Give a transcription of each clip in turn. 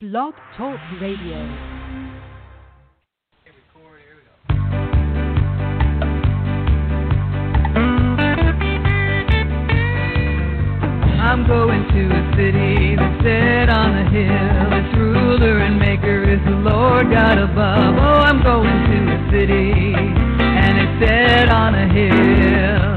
Blog Talk Radio. I'm going to a city that's set on a hill. Its ruler and maker is the Lord God above. Oh, I'm going to a city and it's set on a hill.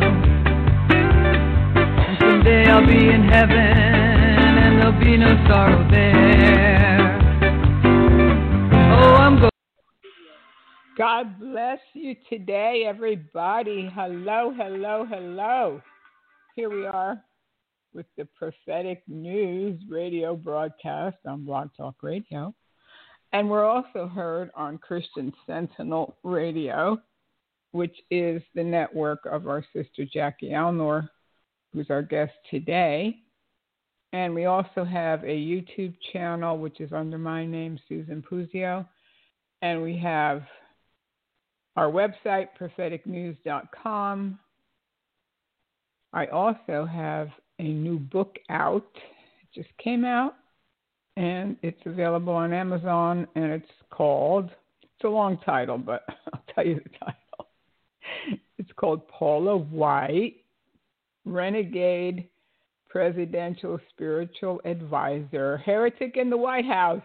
And someday I'll be in heaven and there'll be no sorrow there. Oh, I'm going. God bless you today, everybody. Hello, hello, hello. Here we are with the Prophetic News radio broadcast on Blog Talk Radio. And we're also heard on Christian Sentinel Radio, which is the network of our sister Jackie Alnor, who's our guest today. And we also have a YouTube channel, which is under my name, Susan Puzio. And we have our website, propheticnews.com. I also have a new book out. It just came out, and it's available on Amazon, and it's a long title, but I'll tell you the title. It's called Paula White, Renegade Presidential Spiritual Advisor, Heretic in the White House.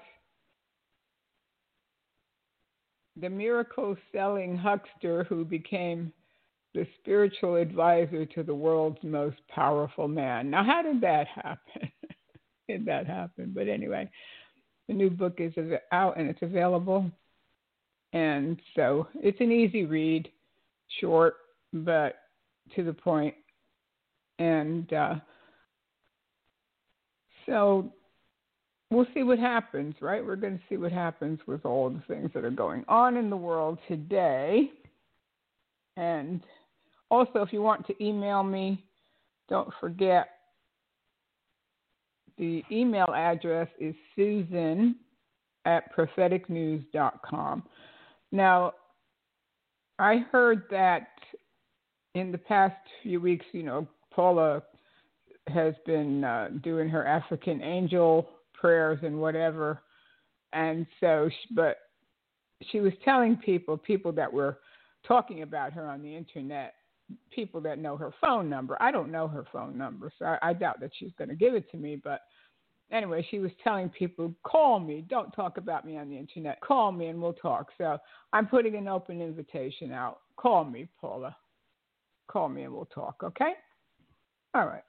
The miracle-selling huckster who became the spiritual advisor to the world's most powerful man. Now, how did that happen? Did that happen? But anyway, the new book is out and it's available. And so it's an easy read, short, but to the point. And so we'll see what happens, right? We're going to see what happens with all the things that are going on in the world today. And also, if you want to email me, don't forget the email address is susan@propheticnews.com. Now, I heard that in the past few weeks, Paula has been doing her African angel prayers and whatever. And so, but she was telling people that were talking about her on the internet, people that know her phone number. I don't know her phone number, so I doubt that she's going to give it to me. But anyway, she was telling people, call me. Don't talk about me on the internet. Call me and we'll talk. So I'm putting an open invitation out. Call me, Paula. Call me and we'll talk, okay? All right.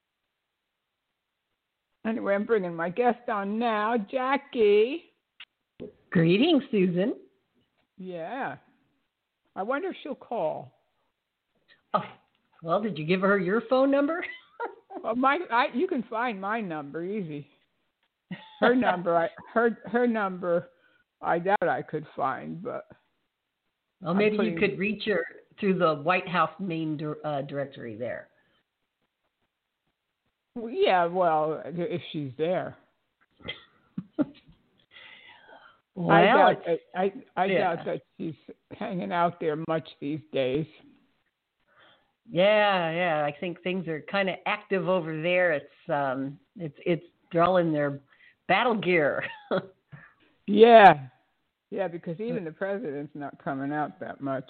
Anyway, I'm bringing my guest on now, Jackie. Greetings, Susan. Yeah. I wonder if she'll call. Oh, well, did you give her your phone number? Well, you can find my number easy. Her number, her number, I doubt I could find, but. Well, maybe you could reach her through the White House main directory there. Yeah, well, if she's there. Well, I doubt that she's hanging out there much these days. Yeah. I think things are kind of active over there. It's they're all in their battle gear. Yeah, because even the president's not coming out that much.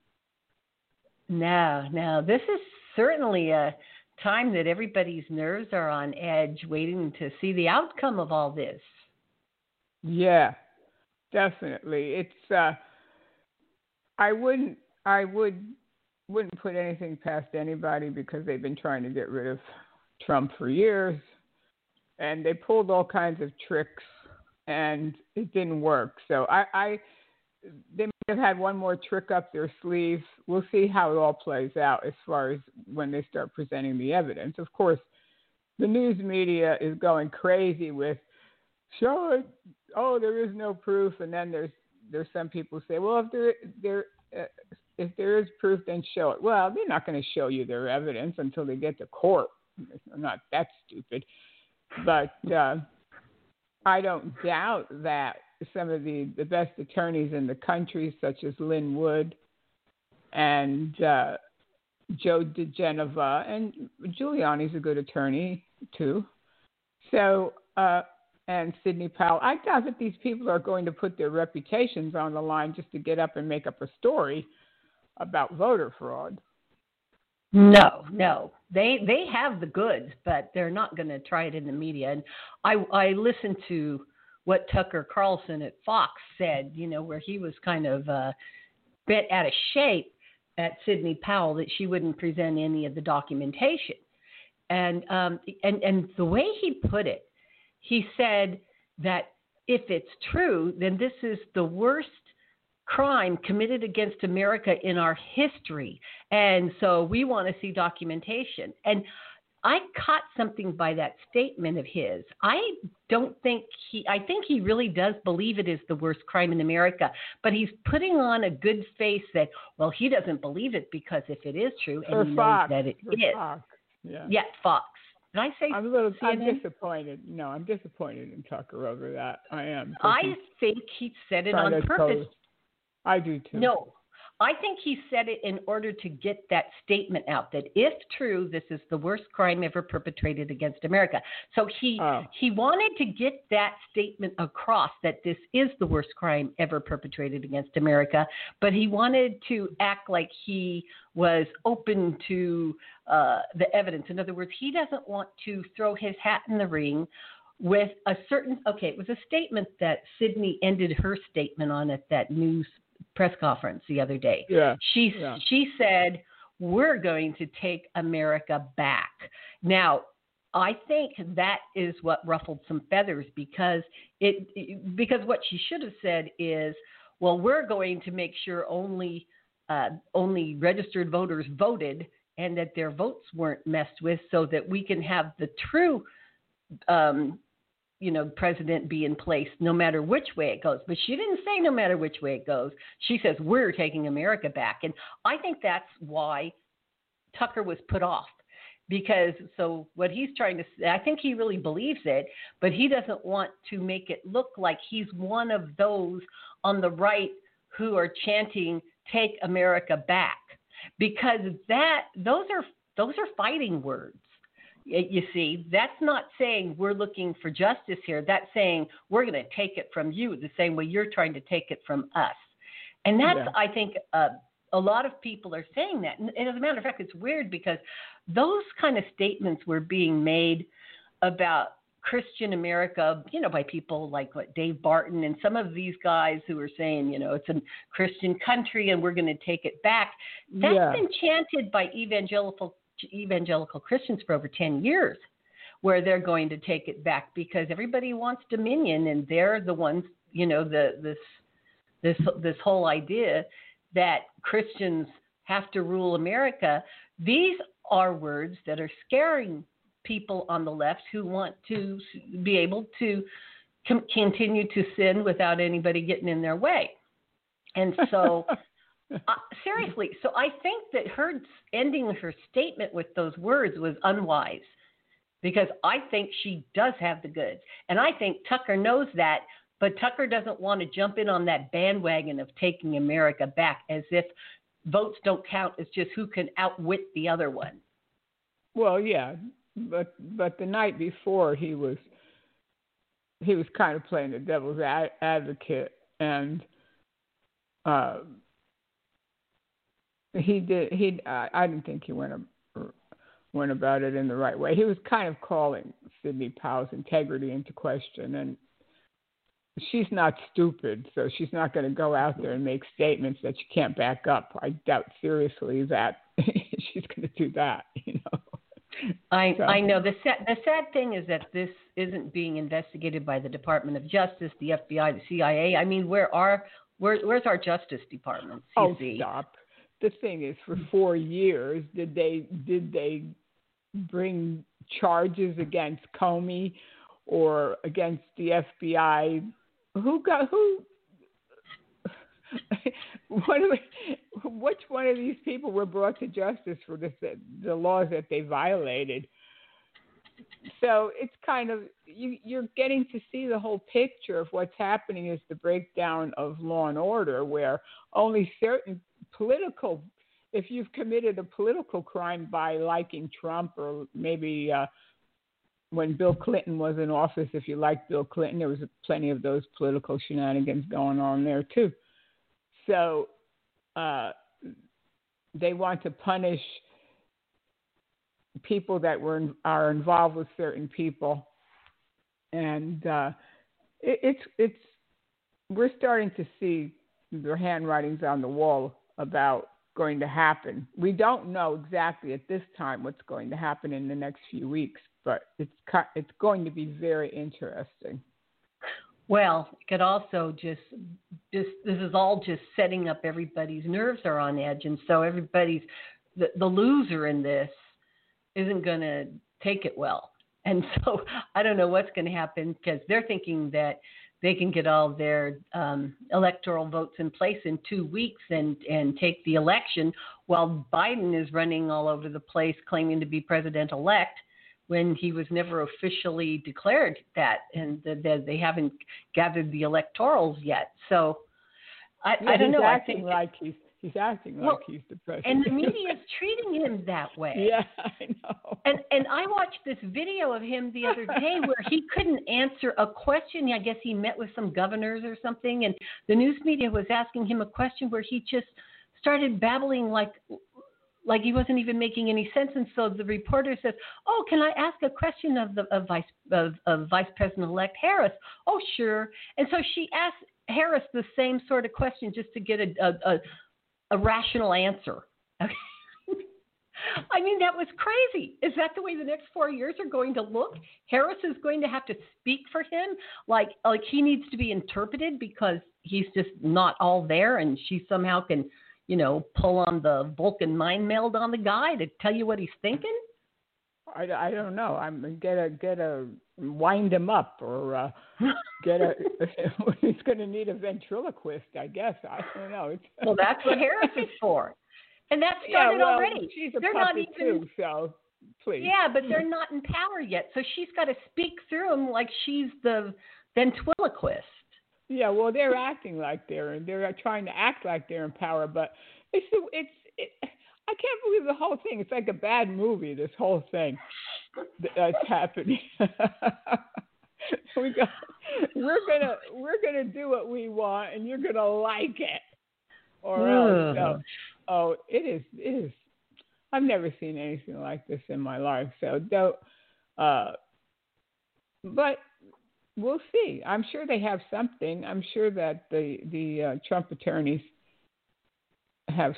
No. This is certainly a time that everybody's nerves are on edge, waiting to see the outcome of all this. Yeah. Definitely. It's I wouldn't put anything past anybody because they've been trying to get rid of Trump for years, and they pulled all kinds of tricks and it didn't work. So they might have had one more trick up their sleeve. We'll see how it all plays out as far as when they start presenting the evidence. Of course, the news media is going crazy with show it. Oh, there is no proof, and then there's some people say, well, if there is proof, then show it. Well, they're not going to show you their evidence until they get to court. They're not that stupid, but I don't doubt that some of the best attorneys in the country, such as Lynn Wood and Joe DeGenova, and Giuliani's a good attorney too. So and Sidney Powell. I doubt that these people are going to put their reputations on the line just to get up and make up a story about voter fraud. No. They have the goods, but they're not going to try it in the media. And I listened to what Tucker Carlson at Fox said, where he was kind of bent out of shape at Sidney Powell that she wouldn't present any of the documentation. And the way he put it, he said that if it's true, then this is the worst crime committed against America in our history. And so we want to see documentation. And I caught something by that statement of his. I think he really does believe it is the worst crime in America, but he's putting on a good face that, well, he doesn't believe it because if it is true, and he knows that it is. Fox. Yeah. Yeah, Fox. Did I say I'm disappointed. No, I'm disappointed in Tucker over that. I am. I think he said it on purpose. I do too. No, I think he said it in order to get that statement out that if true, this is the worst crime ever perpetrated against America. So he wanted to get that statement across that this is the worst crime ever perpetrated against America, but he wanted to act like he was open to the evidence. In other words, he doesn't want to throw his hat in the ring with a certain, it was a statement that Sidney ended her statement on at that news press conference the other day. Yeah. She said, we're going to take America back. Now, I think that is what ruffled some feathers because what she should have said is, well, we're going to make sure only registered voters voted and that their votes weren't messed with so that we can have the true president be in place no matter which way it goes. But she didn't say no matter which way it goes. She says, we're taking America back. And I think that's why Tucker was put off. Because so what he's trying to say, I think he really believes it, but he doesn't want to make it look like he's one of those on the right who are chanting, take America back. Because those are fighting words. You see, that's not saying we're looking for justice here. That's saying we're going to take it from you the same way you're trying to take it from us. And that's, I think, a lot of people are saying that. And as a matter of fact, it's weird because those kind of statements were being made about Christian America, by people like Dave Barton and some of these guys who are saying, it's a Christian country and we're going to take it back. That's been chanted by evangelical Christians for over 10 years, where they're going to take it back because everybody wants dominion, and they're the ones, this whole idea that Christians have to rule America. These are words that are scaring people on the left who want to be able to continue to sin without anybody getting in their way. And so seriously, so I think that her ending her statement with those words was unwise because I think she does have the goods. And I think Tucker knows that, but Tucker doesn't want to jump in on that bandwagon of taking America back as if votes don't count. It's just who can outwit the other one. Well, yeah, but the night before he was kind of playing the devil's advocate, and he did. I didn't think he went about it in the right way. He was kind of calling Sidney Powell's integrity into question, and she's not stupid, so she's not going to go out there and make statements that she can't back up. I doubt seriously that she's going to do that. I know. The sad thing is that this isn't being investigated by the Department of Justice, the FBI, the CIA. I mean, where's our Justice Department? CC? Stop. The thing is, for 4 years, did they bring charges against Comey or against the FBI? Which one of these people were brought to justice for the laws that they violated? So it's kind of, you're getting to see the whole picture of what's happening is the breakdown of law and order, where only certain if you've committed a political crime by liking Trump or maybe when Bill Clinton was in office, if you liked Bill Clinton, there was plenty of those political shenanigans going on there too. So they want to punish people that are involved with certain people, and we're starting to see the handwritings on the wall about going to happen. We don't know exactly at this time what's going to happen in the next few weeks, but it's going to be very interesting. Well, it could also just this is all just setting up everybody's nerves are on edge, and so everybody's the loser in this isn't going to take it well. And so I don't know what's going to happen because they're thinking that they can get all their electoral votes in place in 2 weeks and take the election while Biden is running all over the place claiming to be president-elect when he was never officially declared that, and they haven't gathered the electorals yet. So I don't know. I think he's acting like he's the president. And the media is treating him that way. Yeah, I know. And I watched this video of him the other day where he couldn't answer a question. I guess he met with some governors or something, and the news media was asking him a question where he just started babbling like he wasn't even making any sense. And so the reporter says, "Oh, can I ask a question of Vice President-elect Harris?" "Oh, sure." And so she asked Harris the same sort of question just to get a rational answer. Okay. I mean, that was crazy. Is that the way the next 4 years are going to look? Harris is going to have to speak for him, like he needs to be interpreted because he's just not all there, and she somehow can, pull on the Vulcan mind meld on the guy to tell you what he's thinking? I don't know. I'm get a wind him up or he's going to need a ventriloquist, I guess. I don't know. Well, that's what Harris is for, and that started already. She's a they're puppet not even, too, so please. Yeah, but they're not in power yet, so she's got to speak through him like she's the ventriloquist. Yeah, well, they're acting like they're trying to act like they're in power, but it's I can't believe the whole thing. It's like a bad movie, this whole thing that's happening. We're gonna do what we want, and you're gonna like it, or else. So, it is. I've never seen anything like this in my life. So don't. But we'll see. I'm sure they have something. I'm sure that the Trump attorneys have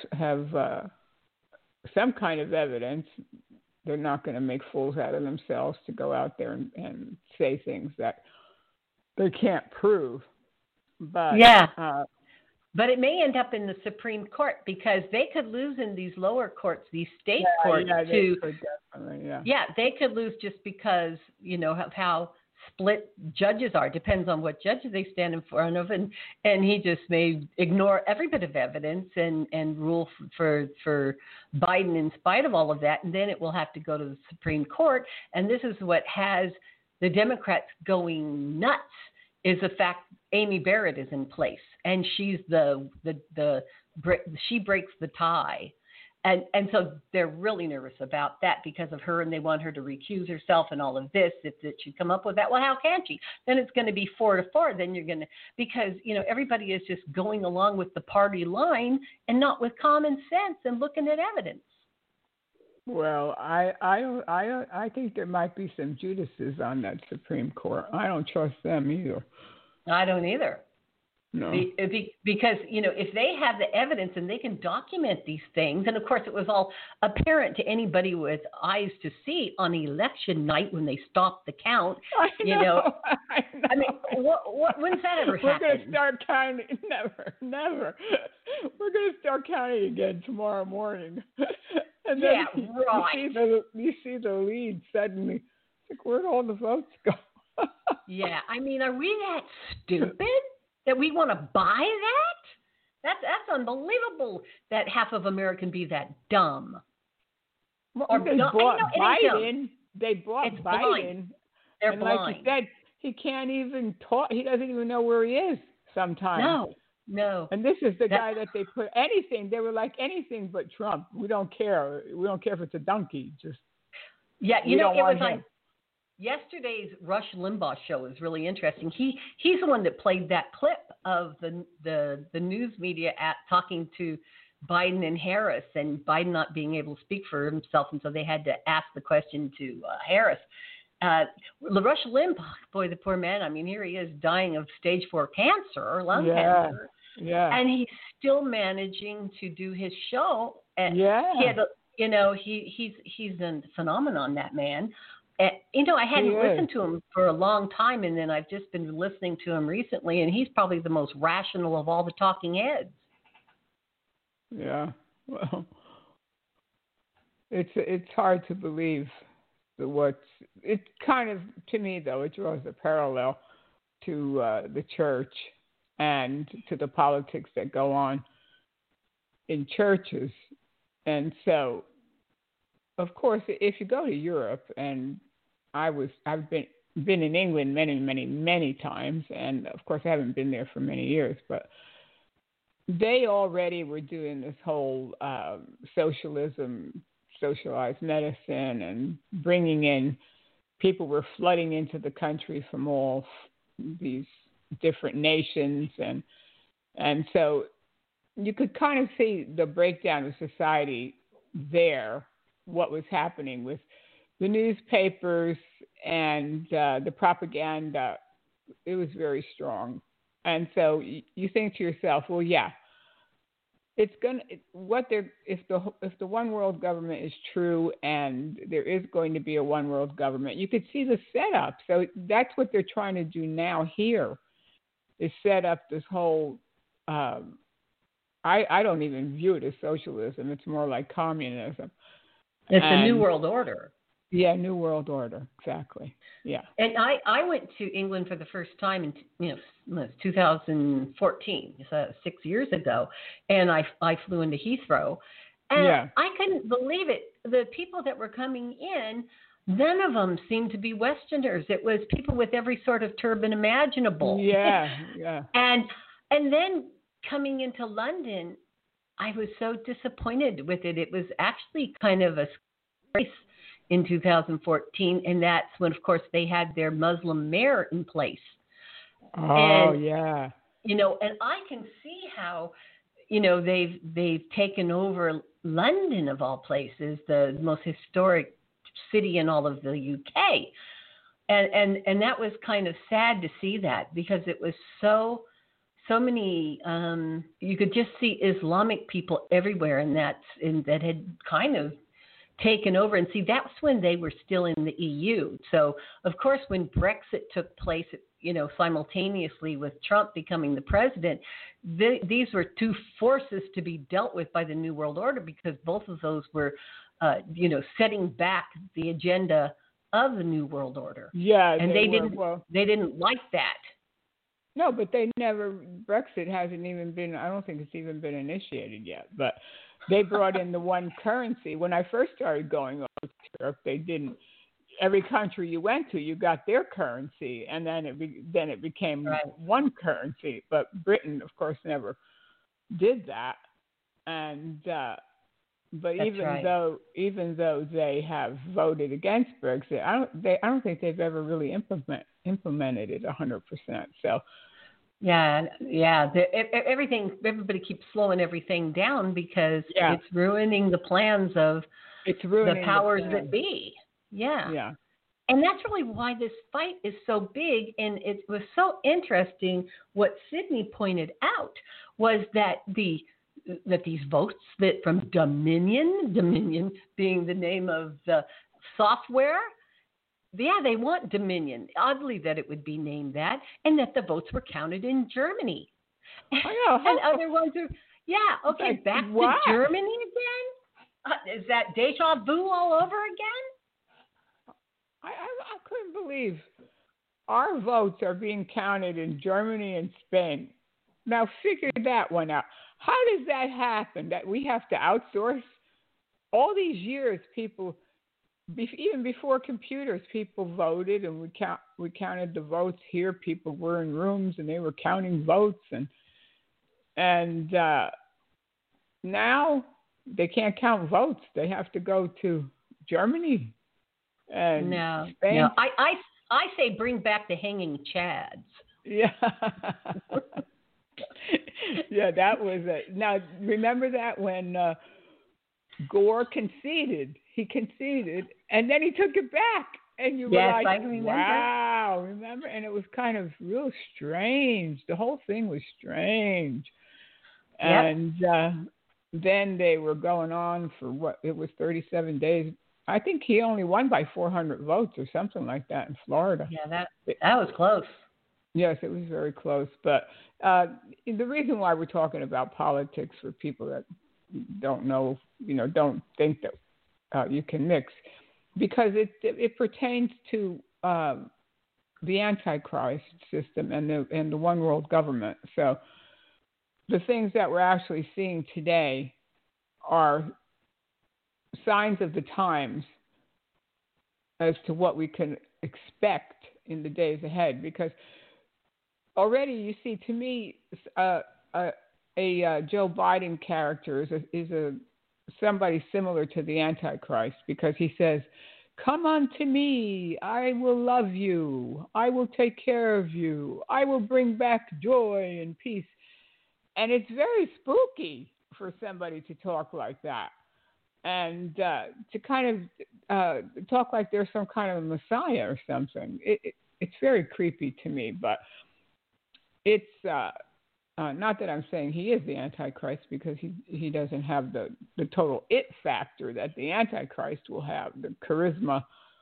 some kind of evidence. They're not going to make fools out of themselves to go out there and say things that they can't prove. But yeah. But it may end up in the Supreme Court because they could lose in these lower courts, these state courts too. They could lose just because, of how split judges are. Depends on what judges they stand in front of, and he just may ignore every bit of evidence and rule for Biden in spite of all of that, and then it will have to go to the Supreme Court. And this is what has the Democrats going nuts, is the fact Amy Barrett is in place, and she's she breaks the tie. And so they're really nervous about that because of her, and they want her to recuse herself and all of this. If it should come up with that, well, how can she? Then it's going to be 4-4. Then you're going to, because, everybody is just going along with the party line and not with common sense and looking at evidence. Well, I think there might be some Judases on that Supreme Court. I don't trust them either. I don't either. No. Because, if they have the evidence and they can document these things, and of course it was all apparent to anybody with eyes to see on election night when they stopped the count. I know. I mean, when's that ever happened? We're going to start counting. Never. We're going to start counting again tomorrow morning. And then you see the lead suddenly. It's like, where'd all the votes go? Yeah, I mean, are we that stupid that we want to buy that? That's unbelievable that half of America can be that dumb. Well, they bought Biden. They bought Biden. Blind. They're and blind. Like you said, he can't even talk. He doesn't even know where he is sometimes. No. And this is the guy that they put anything. They were like anything but Trump. We don't care. We don't care if it's a donkey. Just it was like yesterday's Rush Limbaugh show is really interesting. He's the one that played that clip of the news media talking to Biden and Harris, and Biden not being able to speak for himself, and so they had to ask the question to Harris. Rush Limbaugh, boy, the poor man. I mean, here he is dying of stage 4 cancer, lung cancer, and he's still managing to do his show. And he had, he's a phenomenon, that man. I hadn't listened to him for a long time, and then I've just been listening to him recently, and he's probably the most rational of all the talking heads. Yeah, well, it's hard to believe it's kind of, to me though, it draws a parallel to the church and to the politics that go on in churches. And so, of course, if you go to Europe, and I've been in England many, many, many times, and of course I haven't been there for many years, but they already were doing this whole socialism, socialized medicine, and bringing in people were flooding into the country from all these different nations, and so you could kind of see the breakdown of society there, what was happening with the newspapers and the propaganda. It was very strong. And so you think to yourself, well, yeah, it's gonna if the one world government is true, and there is going to be a one world government, you could see the setup. So that's what they're trying to do now here, is set up this whole. I don't even view it as socialism. It's more like communism. It's a new world order. Yeah, New World Order, exactly. Yeah. And I went to England for the first time in 2014, so 6 years ago, and I flew into Heathrow, and I couldn't believe it. The people that were coming in, none of them seemed to be Westerners. It was people with every sort of turban imaginable. Yeah. And then coming into London, I was so disappointed with it. It was actually kind of a disgrace in 2014, and that's when, of course, they had their Muslim mayor in place. Oh, and, yeah. And I can see how, they've taken over London, of all places, the most historic city in all of the UK. And that was kind of sad to see that, because it was so many, you could just see Islamic people everywhere, and that had kind of taken over. And see, that's when they were still in the EU. So, of course, when Brexit took place, simultaneously with Trump becoming the president, these were two forces to be dealt with by the New World Order, because both of those were, setting back the agenda of the New World Order. Yeah, and they didn't like that. No, but Brexit hasn't even been, I don't think it's even been initiated yet, but they brought in the one currency. When I first started going over to Europe, they didn't. Every country you went to, you got their currency, and then it became one currency. But Britain, of course, never did that. And but even though they have voted against Brexit, I don't think they've ever really implemented it 100%. So. Yeah. Everybody keeps slowing everything down, because it's ruining the plans of the powers that be. Yeah. Yeah. And that's really why this fight is so big. And it was so interesting what Sydney pointed out was that these votes that from Dominion being the name of the software, they want Dominion. Oddly that it would be named that, and that the votes were counted in Germany. I know. And other ones are, back to Germany again? Is that deja vu all over again? I couldn't believe our votes are being counted in Germany and Spain. Now figure that one out. How does that happen, that we have to outsource? All these years, people, even before computers, people voted, and we counted the votes here. People were in rooms and they were counting votes, and now they can't count votes. They have to go to Germany. And No, Spain, no. I say bring back the hanging chads. yeah. Yeah, that was it. Now, remember that when Gore conceded? He conceded, and then he took it back. And you were Yes, like, I remember. wow, remember? And it was kind of real strange. The whole thing was strange. Yep. And then they were going on for what? It was 37 days. I think he only won by 400 votes or something like that in Florida. Yeah, that was close. Yes, it was very close. But the reason why we're talking about politics for people that don't know, don't think that you can mix, because it pertains to the Antichrist system and the one world government. So the things that we're actually seeing today are signs of the times as to what we can expect in the days ahead. Because already you see, to me, a Joe Biden character is somebody similar to the Antichrist, because he says, "Come unto me, I will love you, I will take care of you, I will bring back joy and peace." And it's very spooky for somebody to talk like that, and to kind of talk like they're some kind of a messiah or something. It's very creepy to me, but it's not that I'm saying he is the Antichrist, because he doesn't have the total it factor that the Antichrist will have, the charisma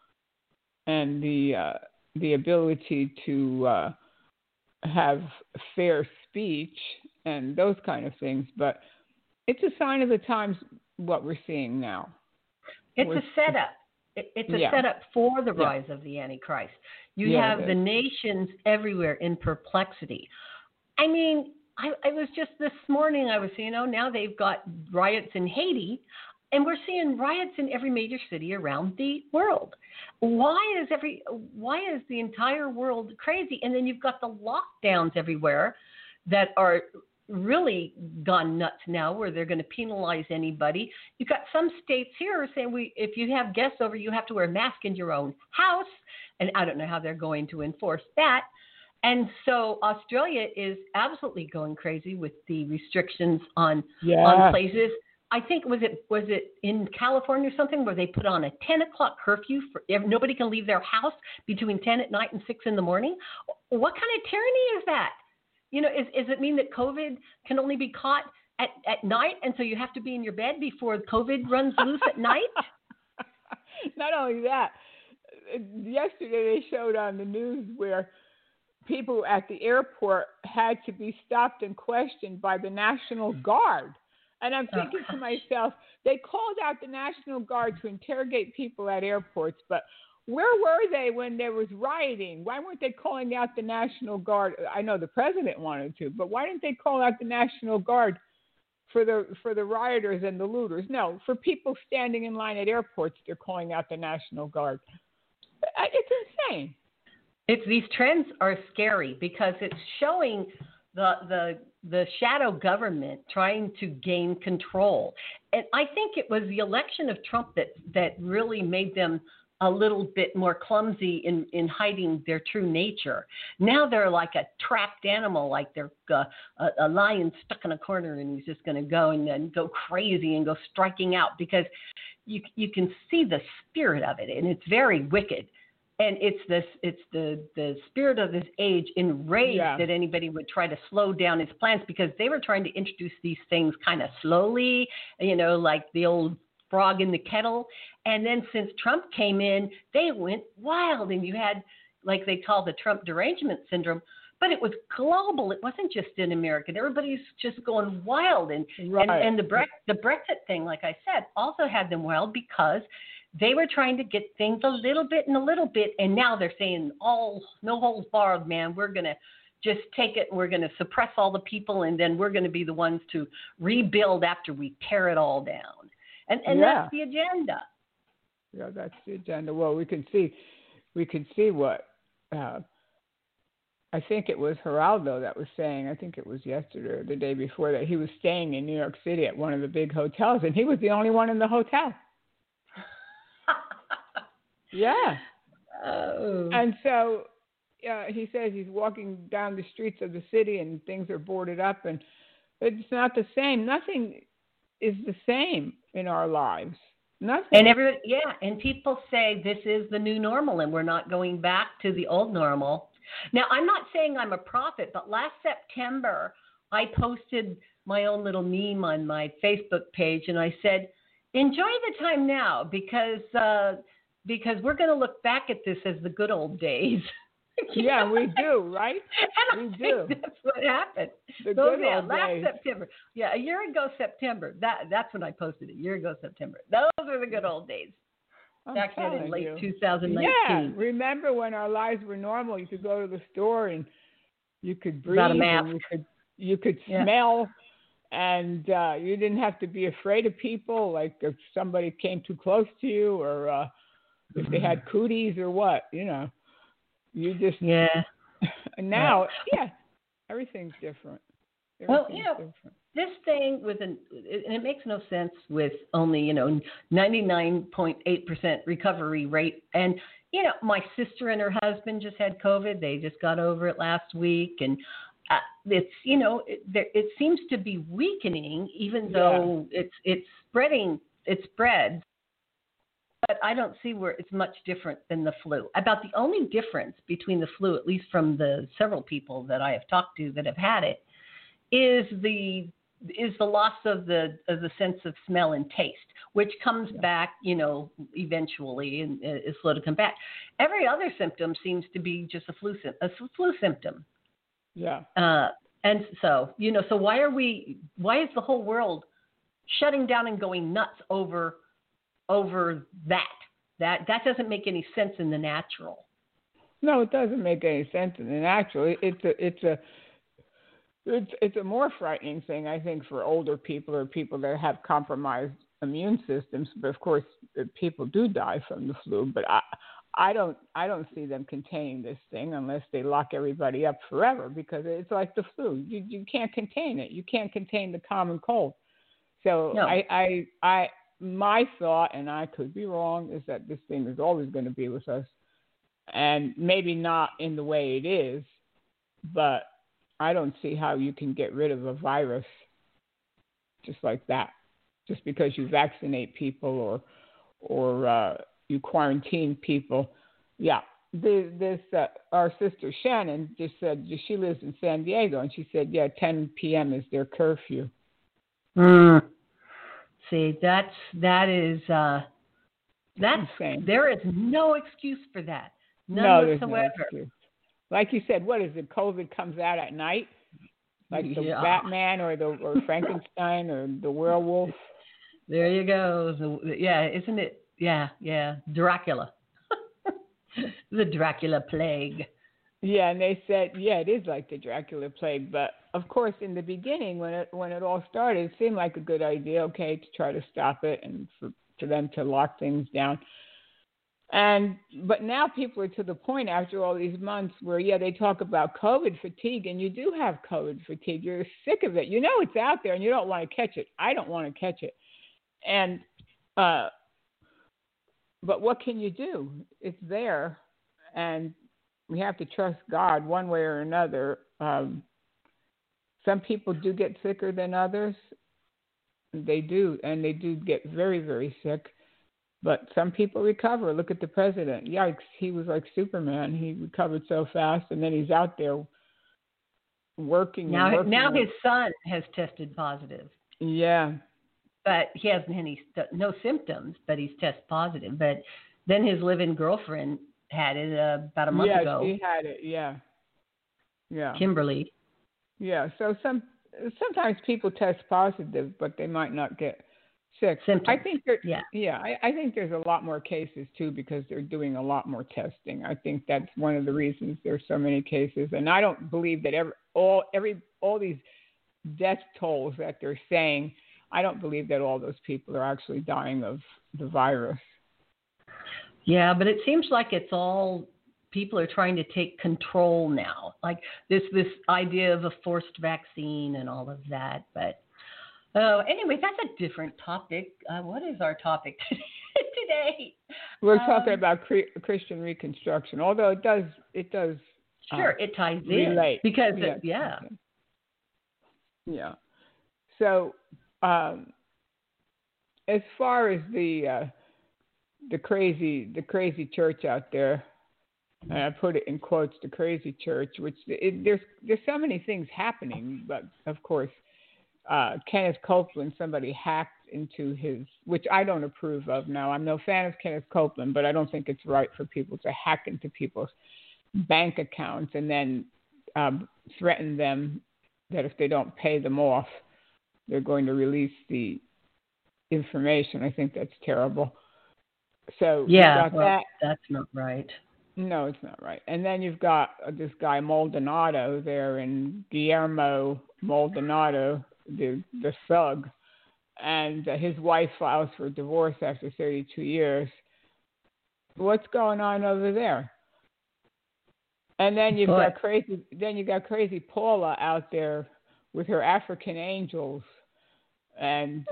and the ability to have fair speech and those kind of things. But it's a sign of the times what we're seeing now. It's a setup. It's a setup for the rise of the Antichrist. You have the nations everywhere in perplexity. I mean, I was just this morning, I was seeing, now they've got riots in Haiti, and we're seeing riots in every major city around the world. Why is the entire world crazy? And then you've got the lockdowns everywhere that are really gone nuts now, where they're going to penalize anybody. You've got some states here saying if you have guests over, you have to wear a mask in your own house. And I don't know how they're going to enforce that. And so Australia is absolutely going crazy with the restrictions on places. I think was it in California or something where they put on a 10 o'clock curfew for nobody can leave their house between 10 at night and 6 in the morning. What kind of tyranny is that? Does it mean that COVID can only be caught at night, and so you have to be in your bed before COVID runs loose at night? Not only that, yesterday they showed on the news where people at the airport had to be stopped and questioned by the National Guard. And I'm thinking to myself, they called out the National Guard to interrogate people at airports, but where were they when there was rioting? Why weren't they calling out the National Guard? I know the president wanted to, but why didn't they call out the National Guard for the rioters and the looters? No, for people standing in line at airports, they're calling out the National Guard. It's insane. These trends are scary because it's showing the shadow government trying to gain control. And I think it was the election of Trump that really made them a little bit more clumsy in hiding their true nature. Now they're like a trapped animal, like they're a lion stuck in a corner, and he's just going to go and then go crazy and go striking out, because you can see the spirit of it, and it's very wicked. And it's the spirit of this age enraged that anybody would try to slow down his plans, because they were trying to introduce these things kind of slowly, like the old frog in the kettle. And then since Trump came in, they went wild, and you had, like they call the Trump derangement syndrome, but it was global. It wasn't just in America. Everybody's just going wild. And the Brexit thing, like I said, also had them wild, because they were trying to get things a little bit, and now they're saying, no holds barred, man. We're going to just take it, and we're going to suppress all the people, and then we're going to be the ones to rebuild after we tear it all down. And that's the agenda. Yeah, that's the agenda. Well, we can see what I think it was Geraldo that was saying, I think it was yesterday or the day before, that he was staying in New York City at one of the big hotels, and he was the only one in the hotel. Yeah. Oh. And so he says he's walking down the streets of the city and things are boarded up, and it's not the same. Nothing is the same in our lives. Nothing. And and people say this is the new normal and we're not going back to the old normal. Now, I'm not saying I'm a prophet, but last September I posted my own little meme on my Facebook page, and I said, enjoy the time now because we're going to look back at this as the good old days. Yeah, we do, right? And we do. That's what happened. The good old last days. September. Yeah, a year ago September. That's when I posted it. A year ago September. Those are the good old days. Back then in late 2019. Yeah, remember when our lives were normal? You could go to the store and you could breathe. Without a mask. And you could smell, and you didn't have to be afraid of people. Like if somebody came too close to you, or if they had cooties or what, You just now, everything's different. This thing and it makes no sense with only 99.8% recovery rate. And my sister and her husband just had COVID. They just got over it last week, and it's it seems to be weakening, even though it's spreading. It spreads. But I don't see where it's much different than the flu. About the only difference between the flu, at least from the several people that I have talked to that have had it, is the loss of the sense of smell and taste, which comes back, eventually and is slow to come back. Every other symptom seems to be just a flu symptom. Yeah. And so, so why is the whole world shutting down and going nuts over that doesn't make any sense in the natural. No, it doesn't make any sense in the natural. It's a more frightening thing, I think, for older people or people that have compromised immune systems. But of course, people do die from the flu. But I don't see them containing this thing unless they lock everybody up forever, because it's like the flu. You can't contain it. You can't contain the common cold. So no. My thought, and I could be wrong, is that this thing is always going to be with us, and maybe not in the way it is, but I don't see how you can get rid of a virus just like that, just because you vaccinate people or you quarantine people. Yeah, our sister Shannon just said she lives in San Diego, and she said, 10 p.m. is their curfew. See, that's insane. There is no excuse for that. None whatsoever. There's no excuse. Like you said, what is it? COVID comes out at night, like the Batman or Frankenstein or the werewolf. There you go. Isn't it? Yeah, Dracula. The Dracula plague. Yeah, and they said, it is like the Dracula plague. But, of course, in the beginning, when it all started, it seemed like a good idea, to try to stop it and for them to lock things down. But now people are to the point after all these months where, they talk about COVID fatigue, and you do have COVID fatigue. You're sick of it. You know it's out there, and you don't want to catch it. I don't want to catch it. And but what can you do? It's there, and we have to trust God one way or another. Some people do get sicker than others. They do, and they do get very, very sick. But some people recover. Look at the president. Yikes, he was like Superman. He recovered so fast, and then he's out there working. Now his son has tested positive. Yeah. But he hasn't no symptoms, but he's tested positive. But then his live-in girlfriend had it about a month ago. Yeah, she had it. Yeah. Kimberly. Yeah. So sometimes people test positive, but they might not get sick. Symptoms. I think I think there's a lot more cases too, because they're doing a lot more testing. I think that's one of the reasons there's so many cases. And I don't believe that all these death tolls that they're saying, I don't believe that all those people are actually dying of the virus. Yeah, but it seems like it's all people are trying to take control now, like this idea of a forced vaccine and all of that. But Oh, anyway, that's a different topic. What is our topic today? We're talking about Christian Reconstruction, although it does. Sure, it ties relate. in because Yeah. So, as far as the crazy church out there, and I put it in quotes, the crazy church, which there's so many things happening, but of course, Kenneth Copeland, somebody hacked into his, which I don't approve of now. I'm no fan of Kenneth Copeland, but I don't think it's right for people to hack into people's bank accounts and then threaten them that if they don't pay them off, they're going to release the information. I think that's terrible. So that's not right. No, it's not right. And then you've got this guy Maldonado there, and Guillermo Maldonado, the thug, and his wife files for divorce after 32 years. What's going on over there? And then you've got crazy Paula out there with her African angels, and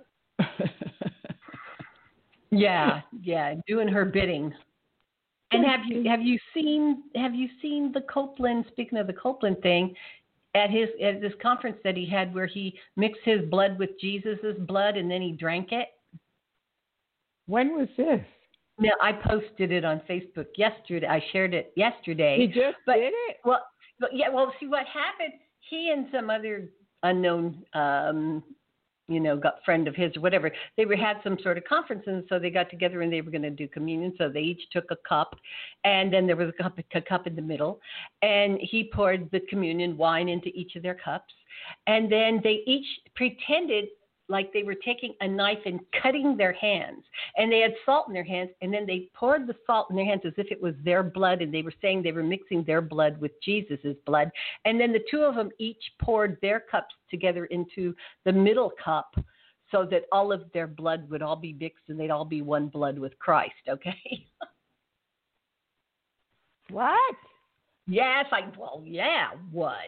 doing her bidding. And have you seen the Copeland? Speaking of the Copeland thing, at this conference that he had where he mixed his blood with Jesus's blood and then he drank it. When was this? Now I posted it on Facebook yesterday. I shared it yesterday. He just did it? Well, see what happened. He and some other unknown friend of his or whatever, they had some sort of conference, and so they got together and they were going to do communion. So they each took a cup, and then there was a cup in the middle, and he poured the communion wine into each of their cups, and then they each pretended like they were taking a knife and cutting their hands, and they had salt in their hands, and then they poured the salt in their hands as if it was their blood, and they were saying they were mixing their blood with Jesus's blood, and then the two of them each poured their cups together into the middle cup so that all of their blood would all be mixed and they'd all be one blood with Christ, okay? What? Yes, what?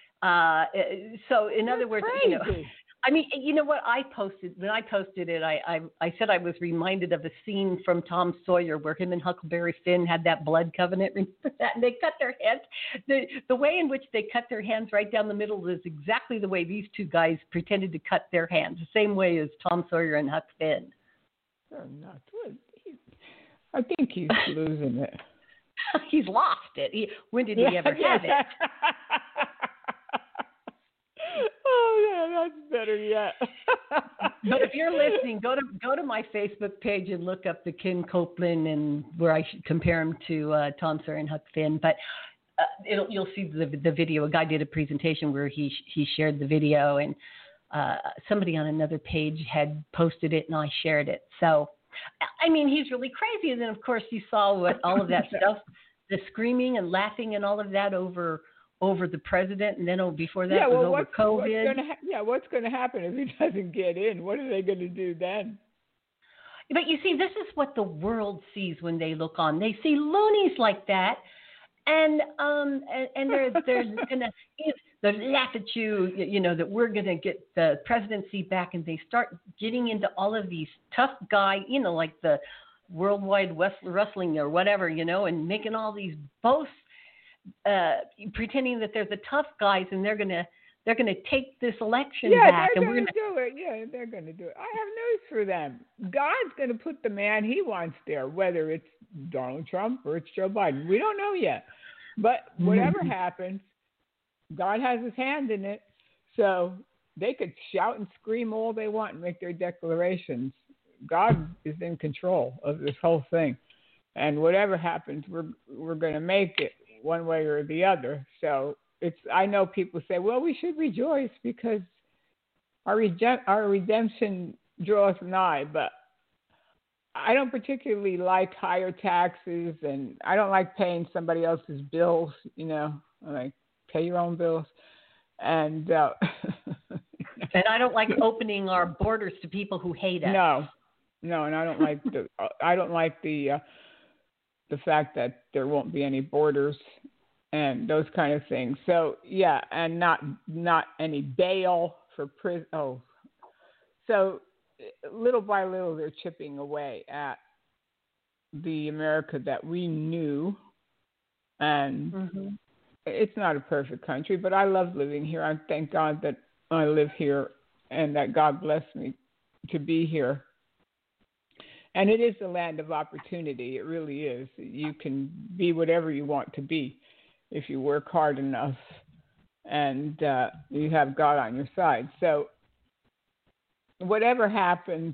So in other words, crazy. I mean, you know what I posted? When I posted it, I said I was reminded of a scene from Tom Sawyer where him and Huckleberry Finn had that blood covenant. Remember that? And they cut their hands. The way in which they cut their hands right down the middle is exactly the way these two guys pretended to cut their hands, the same way as Tom Sawyer and Huck Finn. They're nuts. I think he's losing it. He's lost it. When did he ever have it? Oh, yeah, that's better yet. But if you're listening, go to my Facebook page and look up the Ken Copeland and where I compare him to Tom Sawyer and Huck Finn. But you'll see the video. A guy did a presentation where he shared the video, and somebody on another page had posted it, and I shared it. So, I mean, he's really crazy. And then, of course, you saw what all of that stuff, the screaming and laughing and all of that over the president, and then before that was over COVID. What's going to happen if he doesn't get in? What are they going to do then? But you see, this is what the world sees when they look on. They see loonies like that, and they're going to laugh at you, that we're going to get the presidency back, and they start getting into all of these tough guy, like the Worldwide Wrestling or whatever, and making all these boasts. Pretending that they're the tough guys and they're gonna take this election back, and we're gonna do it. Yeah, they're gonna do it. I have news for them. God's gonna put the man He wants there, whether it's Donald Trump or it's Joe Biden. We don't know yet, but whatever happens, God has His hand in it. So they could shout and scream all they want and make their declarations. God is in control of this whole thing, and whatever happens, we're gonna make it one way or the other. So I know people say, well, we should rejoice because our redemption draweth nigh, but I don't particularly like higher taxes, and I don't like paying somebody else's bills, like pay your own bills. And and I don't like opening our borders to people who hate us. No, and I don't like the fact that there won't be any borders and those kind of things. So, yeah, and not any bail for prison. Oh, So little by little, they're chipping away at the America that we knew. And it's not a perfect country, but I love living here. I thank God that I live here and that God blessed me to be here. And it is the land of opportunity. It really is. You can be whatever you want to be if you work hard enough and you have God on your side. So whatever happens,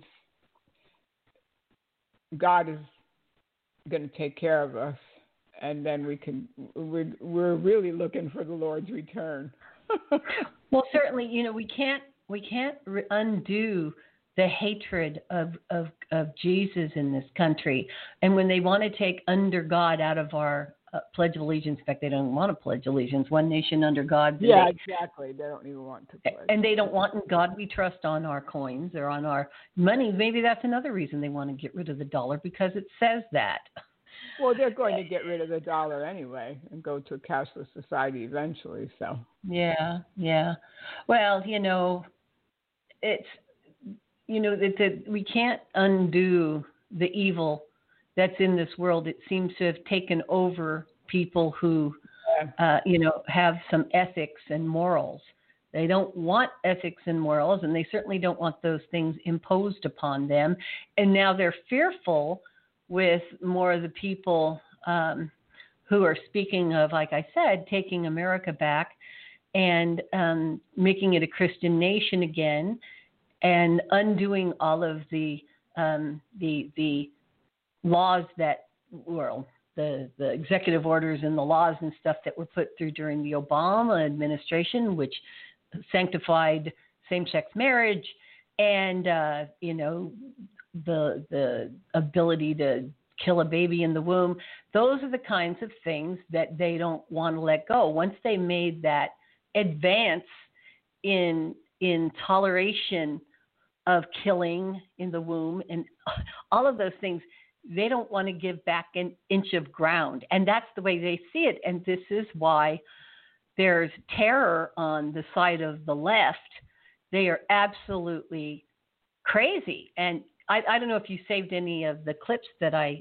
God is going to take care of us. And then we're really looking for the Lord's return. Well, certainly, we can't undo the hatred of Jesus in this country. And when they want to take under God out of our Pledge of Allegiance, in fact, they don't want to pledge allegiance, one nation under God. Yeah, exactly. They don't even want to pledge. And they don't want God we trust on our coins or on our money. Maybe that's another reason they want to get rid of the dollar, because it says that. Well, they're going to get rid of the dollar anyway and go to a cashless society eventually. So yeah. Well, it's we can't undo the evil that's in this world. It seems to have taken over people who, have some ethics and morals. They don't want ethics and morals, and they certainly don't want those things imposed upon them. And now they're fearful with more of the people who are speaking of, like I said, taking America back and making it a Christian nation again, and undoing all of the laws that, the executive orders and the laws and stuff that were put through during the Obama administration, which sanctified same-sex marriage and the ability to kill a baby in the womb. Those are the kinds of things that they don't want to let go. Once they made that advance in toleration of killing in the womb and all of those things, they don't want to give back an inch of ground. And that's the way they see it. And this is why there's terror on the side of the left. They are absolutely crazy. And I don't know if you saved any of the clips that I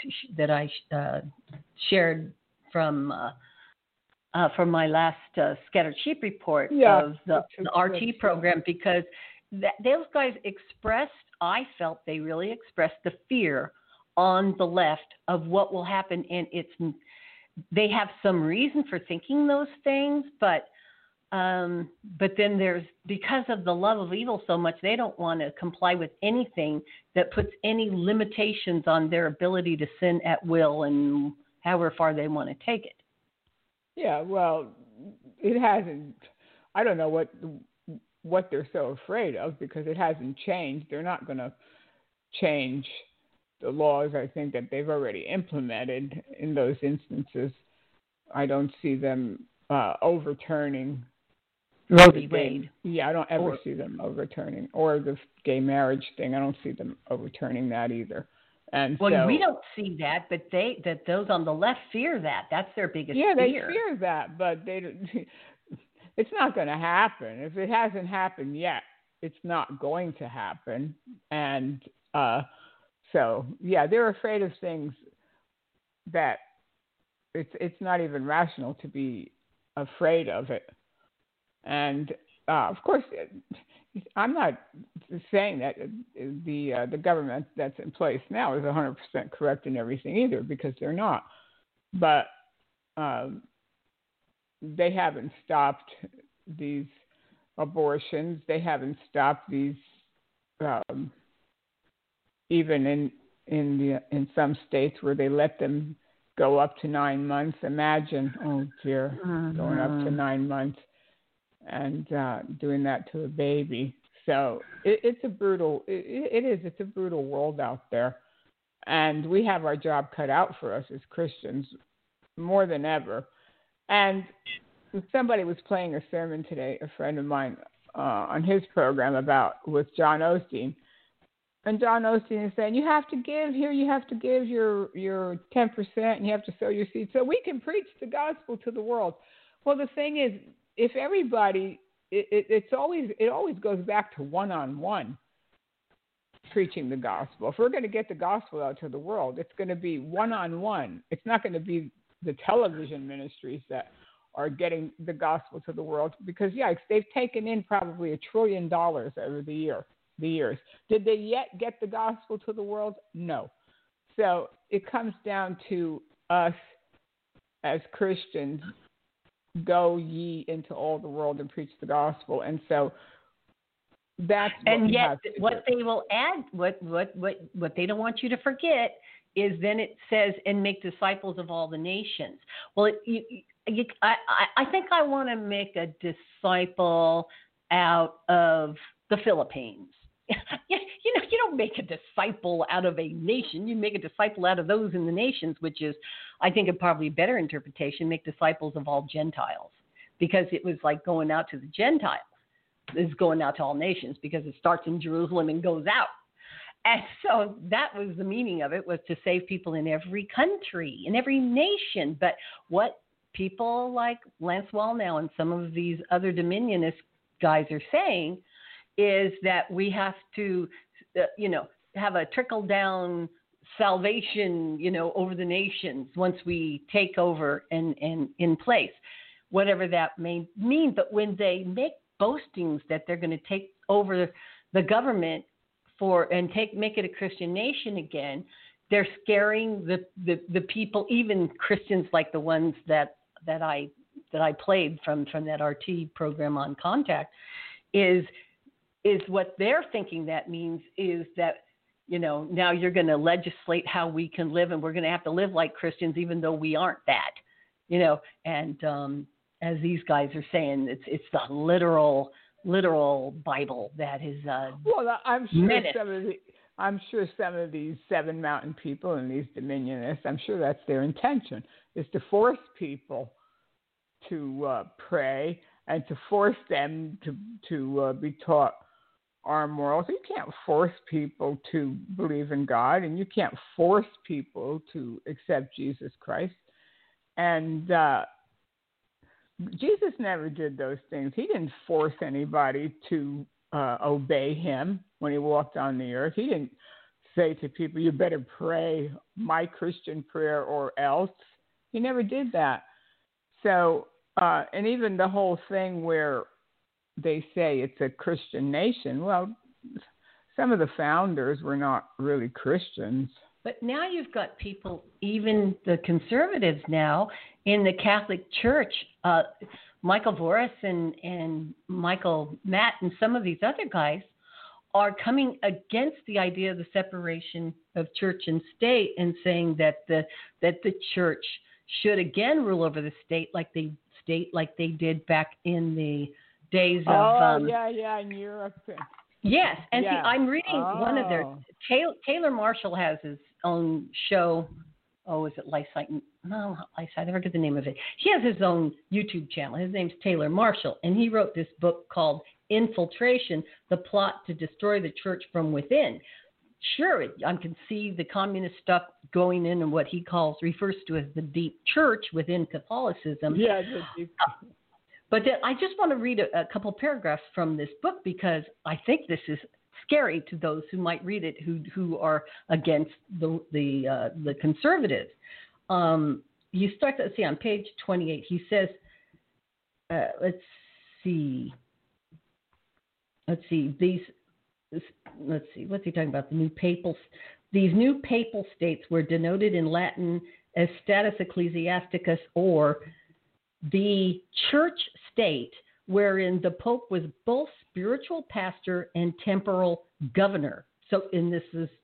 shared from my last Scattered Sheep report of the RT program, because those guys I felt they really expressed the fear on the left of what will happen. And they have some reason for thinking those things, but then there's, because of the love of evil so much, they don't want to comply with anything that puts any limitations on their ability to sin at will and however far they want to take it. Yeah, well, it hasn't. I don't know what they're so afraid of, because it hasn't changed. They're not going to change the laws, I think, that they've already implemented in those instances. I don't see them overturning Roe v. Wade. Yeah, I don't ever see them overturning, or the gay marriage thing. I don't see them overturning that either. And well, we don't see that, but those on the left fear that. That's their biggest fear. Yeah, they fear that, but it's not going to happen. If it hasn't happened yet, it's not going to happen. And so, yeah, they're afraid of things that it's not even rational to be afraid of it. And of course, I'm not saying that the government that's in place now is 100% correct in everything either, because they're not. But they haven't stopped these abortions. They haven't stopped these, even in some states where they let them go up to 9 months. Imagine, oh dear, going up to 9 months and doing that to a baby. So it's a brutal. It's a brutal world out there, and we have our job cut out for us as Christians more than ever. And somebody was playing a sermon today, a friend of mine, on his program with John Osteen. And John Osteen is saying, you have to give here, you have to give your 10%, and you have to sow your seed so we can preach the gospel to the world. Well, the thing is, if everybody, it always goes back to one-on-one. preaching the gospel. If we're going to get the gospel out to the world, it's going to be one-on-one. It's not going to be the television ministries that are getting the gospel to the world, because they've taken in probably $1 trillion over the years. Did they yet get the gospel to the world? No. So it comes down to us as Christians, go ye into all the world and preach the gospel. And so that's what and we yet have to what do. they will add, what they don't want you to forget is then it says, and make disciples of all the nations. Well, I think I want to make a disciple out of the Philippines. You don't make a disciple out of a nation. You make a disciple out of those in the nations, which is, I think, a probably better interpretation, make disciples of all Gentiles, because it was like going out to the Gentiles. It's going out to all nations because it starts in Jerusalem and goes out. And so that was the meaning of it, was to save people in every country, in every nation. But what people like Lance Wallnau and some of these other dominionist guys are saying is that we have to, have a trickle-down salvation, over the nations once we take over and in place, whatever that may mean. But when they make boastings that they're going to take over the government make it a Christian nation again, they're scaring the people, even Christians like the ones that I played from that RT program on Contact, is what they're thinking that means is that, now you're going to legislate how we can live, and we're going to have to live like Christians even though we aren't that, and as these guys are saying, it's the literal Bible that is well, I'm sure menace. some of these Seven Mountain people and these dominionists, I'm sure that's their intention, is to force people to pray and to force them to be taught our morals. You can't force people to believe in God, and you can't force people to accept Jesus Christ. And Jesus never did those things. He didn't force anybody to obey him when he walked on the earth. He didn't say to people, you better pray my Christian prayer or else. He never did that. So, and even the whole thing where they say it's a Christian nation, well, some of the founders were not really Christians. But now you've got people, even the conservatives now in the Catholic Church, Michael Voris and Michael Matt and some of these other guys are coming against the idea of the separation of church and state, and saying that the church should again rule over the state like they did back in the days of in Europe. Yes, and see, I'm reading one of their Taylor Marshall has his own show. Oh, is it Lifesight? No, not Lifesight. I forget the name of it. He has his own YouTube channel. His name's Taylor Marshall, and he wrote this book called Infiltration: The Plot to Destroy the Church from Within. Sure, I can see the communist stuff going in and what he refers to as the deep church within Catholicism. Yeah, the deep. But I just want to read a couple paragraphs from this book, because I think this is scary to those who might read it who are against the conservatives. He starts, on page 28. He says, let's see, what's he talking about? These new papal states were denoted in Latin as status ecclesiasticus, or the church state, wherein the Pope was both spiritual pastor and temporal governor. So, and this is,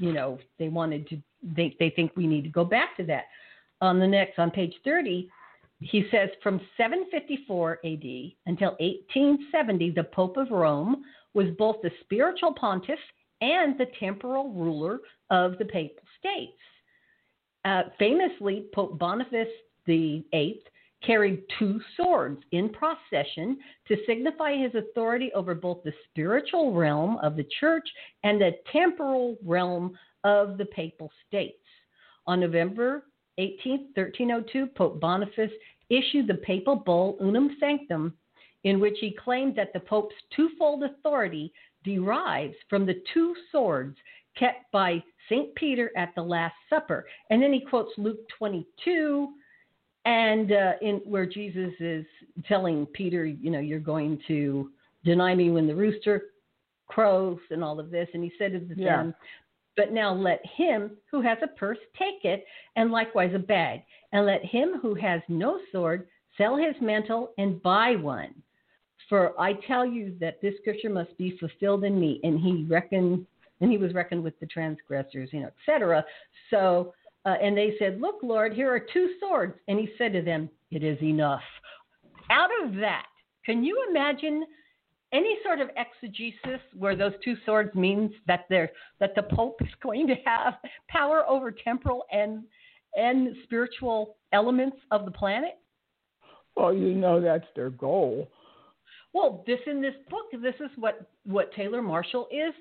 they think we need to go back to that. On page 30, he says, from 754 AD until 1870, the Pope of Rome was both the spiritual pontiff and the temporal ruler of the papal states. Famously, Pope Boniface VIII carried two swords in procession to signify his authority over both the spiritual realm of the church and the temporal realm of the papal states. On November 18, 1302, Pope Boniface issued the papal bull Unum Sanctum, in which he claimed that the Pope's twofold authority derives from the two swords kept by St. Peter at the Last Supper. And then he quotes Luke 22, and where Jesus is telling Peter, you're going to deny me when the rooster crows and all of this. And he said to them, but now let him who has a purse take it, and likewise a bag. And let him who has no sword sell his mantle and buy one. For I tell you that this scripture must be fulfilled in me. And he was reckoned with the transgressors, etc. So, and they said, look, Lord, here are two swords. And he said to them, it is enough. Out of that, can you imagine any sort of exegesis where those two swords means that the Pope is going to have power over temporal and spiritual elements of the planet? Well, that's their goal. Well, in this book, this is what Taylor Marshall is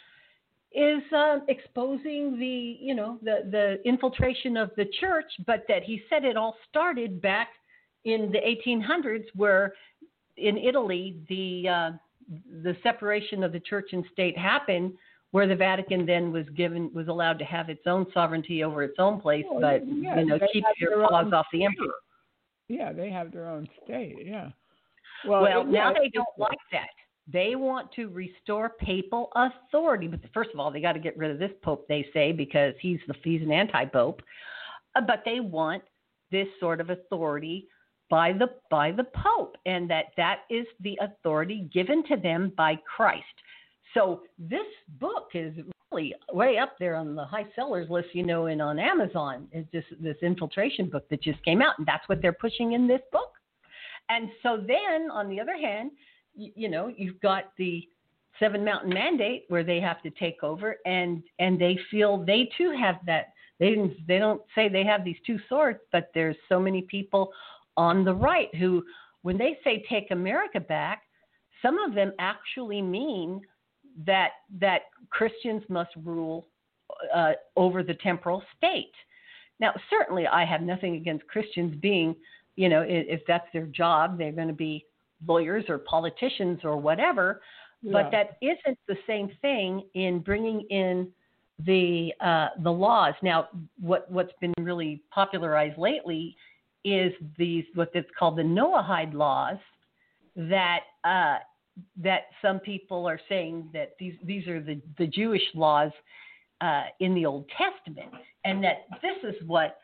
exposing the infiltration of the church, but that he said it all started back in the 1800s, where in Italy the separation of the church and state happened, where the Vatican then was allowed to have its own sovereignty over its own place, keep your paws off the emperor. Yeah, they have their own state. Yeah. Well, now they don't like that. They want to restore papal authority, but first of all, they got to get rid of this pope, they say, because he's an anti-pope. But they want this sort of authority by the pope, and that is the authority given to them by Christ. So this book is really way up there on the high sellers list, and on Amazon. It's just this infiltration book that just came out, and that's what they're pushing in this book. And so then, on the other hand, you've got the Seven Mountain Mandate, where they have to take over, and they feel they too have that. They don't say they have these two swords, but there's so many people on the right who, when they say take America back, some of them actually mean that Christians must rule over the temporal state. Now, certainly, I have nothing against Christians being, if that's their job, they're going to be lawyers or politicians or whatever. Yeah. But that isn't the same thing in bringing in the laws. Now, what's been really popularized lately is what it's called the Noahide laws, that some people are saying that these are the Jewish laws in the Old Testament, and that this is what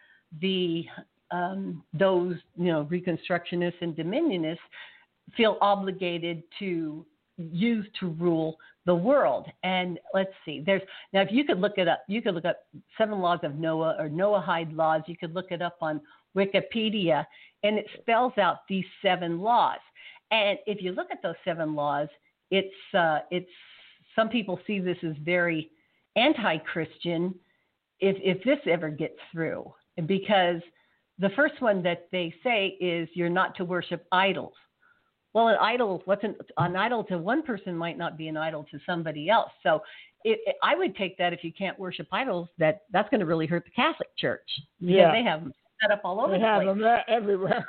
those Reconstructionists and Dominionists feel obligated to use to rule the world. And let's see, if you could look it up, you could look up 7 laws of Noah or Noahide laws. You could look it up on Wikipedia, and it spells out these 7 laws. And if you look at those 7 laws, it's some people see this as very anti-Christian if this ever gets through, because the first one that they say is you're not to worship idols. Well, an idol to one person might not be an idol to somebody else. So I would take that if you can't worship idols, that's going to really hurt the Catholic Church. Yeah, they have them set up all over the place. They have them everywhere.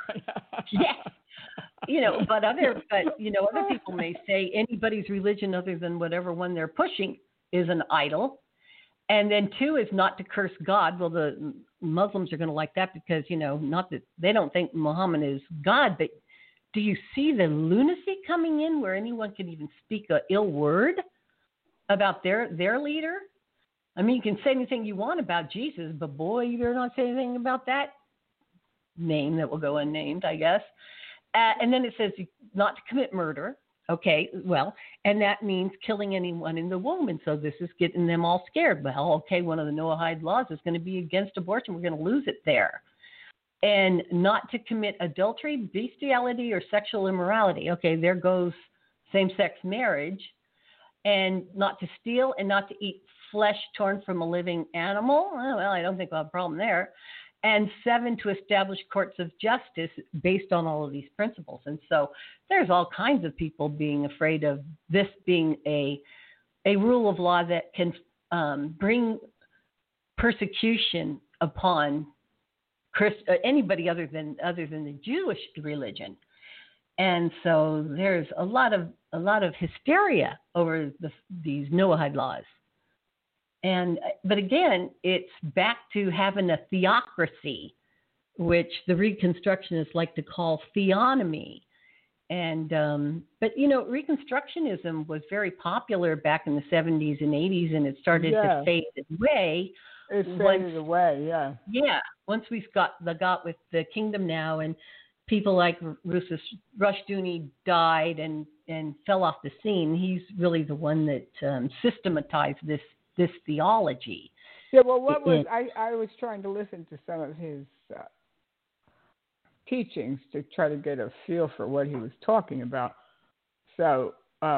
Yeah. But other people may say anybody's religion other than whatever one they're pushing is an idol. And then 2 is not to curse God. Well, the Muslims are going to like that because, not that they don't think Muhammad is God, but do you see the lunacy coming in where anyone can even speak an ill word about their leader? I mean, you can say anything you want about Jesus, but boy, you better not say anything about that name that will go unnamed, I guess. And then it says not to commit murder. Okay, well, and that means killing anyone in the womb. And so this is getting them all scared. Well, okay, one of the Noahide laws is going to be against abortion. We're going to lose it there. And not to commit adultery, bestiality, or sexual immorality. Okay, there goes same-sex marriage. And not to steal and not to eat flesh torn from a living animal. Well, I don't think we'll have a problem there. And 7, to establish courts of justice based on all of these principles. And so there's all kinds of people being afraid of this being a rule of law that can bring persecution upon anybody other than the Jewish religion. And so there's a lot of hysteria over these Noahide laws. But again, it's back to having a theocracy, which the Reconstructionists like to call theonomy. And but Reconstructionism was very popular back in the 70s and 80s, and it started to fade away. It faded away, yeah. Yeah, once we got with the Kingdom Now, and people like Rushdoony died and fell off the scene. He's really the one that systematized this theology. Yeah, well, I was trying to listen to some of his teachings to try to get a feel for what he was talking about. So,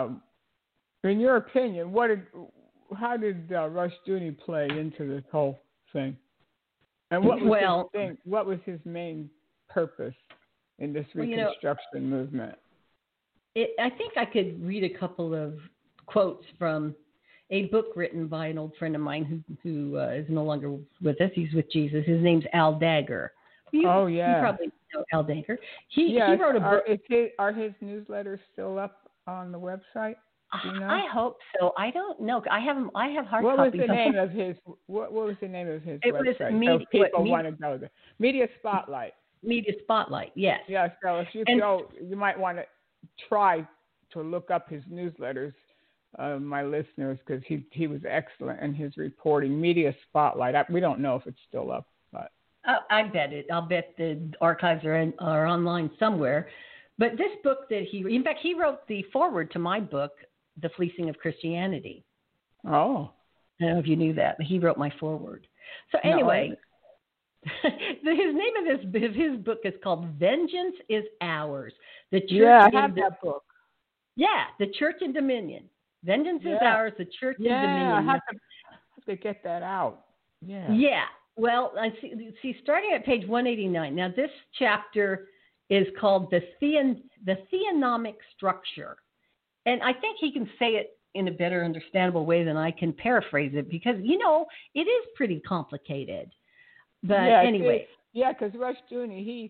in your opinion, how did Rushdoony play into this whole thing? And what was his main purpose in this Reconstruction movement? I think I could read a couple of quotes from a book written by an old friend of mine who is no longer with us. He's with Jesus. His name's Al Dagger. You probably know Al Dagger. He wrote a book. Are his newsletters still up on the website? Do you know? I hope so. I don't know. I have hard what copies. Was the name of his, what was the name of his website? Was people want to go there. Media Spotlight. Media Spotlight, yes. Yeah, so if you go, you might want to try to look up his newsletters, my listeners, because he was excellent in his reporting. Media Spotlight. We don't know if it's still up, but I bet it. I'll bet the archives are online somewhere. But this book that in fact, he wrote the foreword to my book, The Fleecing of Christianity. Oh. I don't know if you knew that, but he wrote my foreword. So anyway, his name of his book is called Vengeance is Ours. The Church I have that book. Yeah, The Church in Dominion. Vengeance is Ours, The Church in Dominion. I have to get that out. Yeah. Yeah. Well, I see starting at page 189. Now, this chapter is called the theonomic structure. And I think he can say it in a better understandable way than I can paraphrase it, because, it is pretty complicated. But anyway. Because Rushdoony,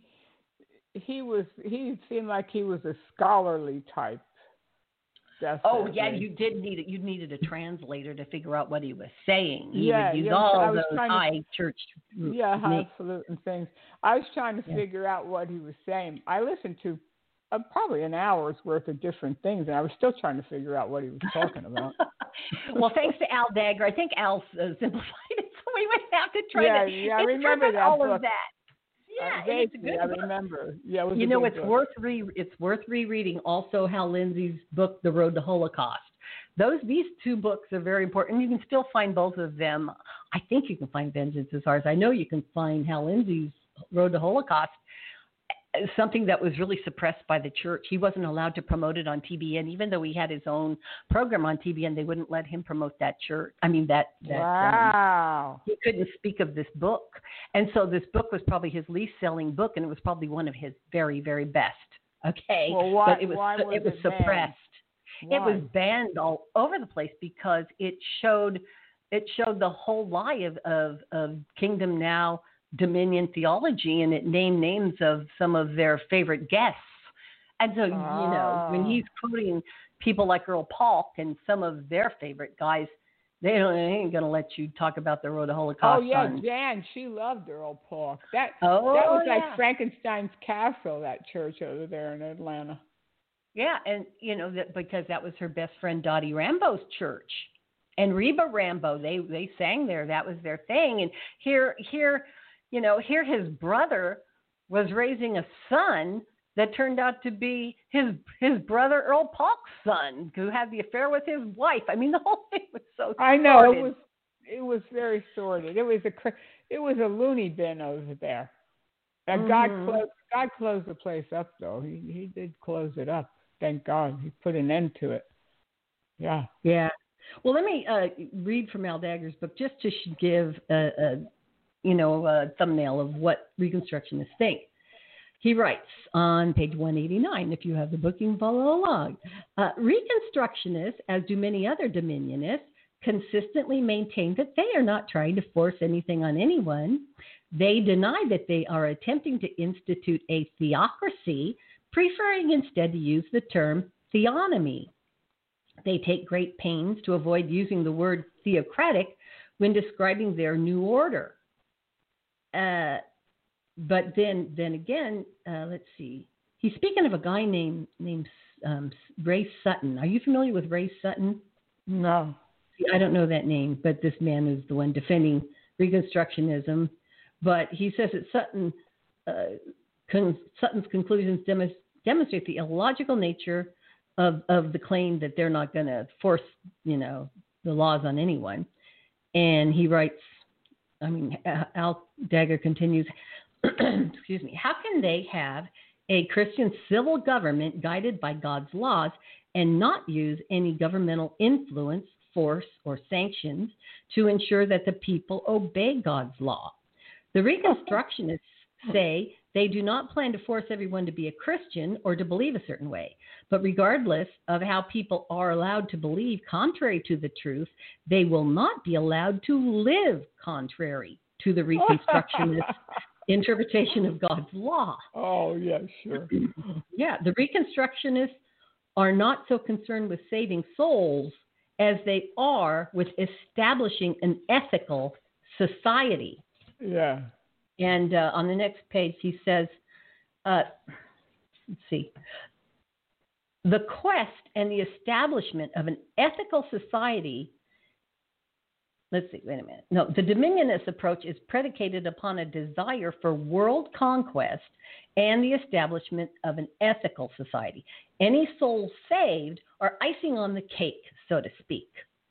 he seemed like he was a scholarly type. Definitely. Oh, yeah, you did need it. You needed a translator to figure out what he was saying. He would use all those high church. Highfalutin things. I was trying to figure out what he was saying. I listened to probably an hour's worth of different things, and I was still trying to figure out what he was talking about. Well, thanks to Al Dagger. I think Al simplified it, so we would have to try to. Yeah, I remember that all book. Of that. Yeah, it's a good book. I remember. Yeah, it was it's worth rereading. Also, Hal Lindsey's book, The Road to Holocaust. These two books are very important. You can still find both of them. I think you can find Vengeance is Ours. I know you can find Hal Lindsey's Road to Holocaust. Something that was really suppressed by the church. He wasn't allowed to promote it on TBN, even though he had his own program on TBN. They wouldn't let him promote that church. Wow. He couldn't speak of this book, and so this book was probably his least selling book, and it was probably one of his very, very best. Okay, but it was suppressed. It was banned all over the place because it showed the whole lie of Kingdom Now, Dominion theology, and it named names of some of their favorite guests. And so, when he's quoting people like Earl Polk and some of their favorite guys, they ain't going to let you talk about the Road to Holocaust. Oh, yeah, Jan, she loved Earl Polk. That was like Frankenstein's Castle, that church over there in Atlanta. Yeah, and, because that was her best friend Dottie Rambo's church. And Reba Rambo, they sang there. That was their thing. And here his brother was raising a son that turned out to be his brother Earl Polk's son, who had the affair with his wife. I mean, the whole thing was so sordid. I know it was very sordid. It was a loony bin over there. And God closed the place up, though. He did close it up. Thank God. He put an end to it. Yeah. Yeah. Well, let me read from Al Dagger's book just to give a thumbnail of what Reconstructionists think. He writes on page 189, if you have the book, you can follow along. Reconstructionists, as do many other dominionists, consistently maintain that they are not trying to force anything on anyone. They deny that they are attempting to institute a theocracy, preferring instead to use the term theonomy. They take great pains to avoid using the word theocratic when describing their new order. But then again, let's see. He's speaking of a guy named Ray Sutton. Are you familiar with Ray Sutton? No. I don't know that name, but this man is the one defending Reconstructionism. But he says that Sutton's conclusions demonstrate the illogical nature of the claim that they're not going to force, the laws on anyone. And he writes, Al Dagger continues, excuse me, how can they have a Christian civil government guided by God's laws and not use any governmental influence, force, or sanctions to ensure that the people obey God's law? The Reconstructionists say they do not plan to force everyone to be a Christian or to believe a certain way, but regardless of how people are allowed to believe contrary to the truth, they will not be allowed to live contrary to the Reconstructionist interpretation of God's law. Oh, yeah, sure. Yeah, the Reconstructionists are not so concerned with saving souls as they are with establishing an ethical society. Yeah. And on the next page, he says, let's see, the quest and the establishment of an ethical society. Let's see, wait a minute. No, the dominionist approach is predicated upon a desire for world conquest and the establishment of an ethical society. Any souls saved are icing on the cake, so to speak.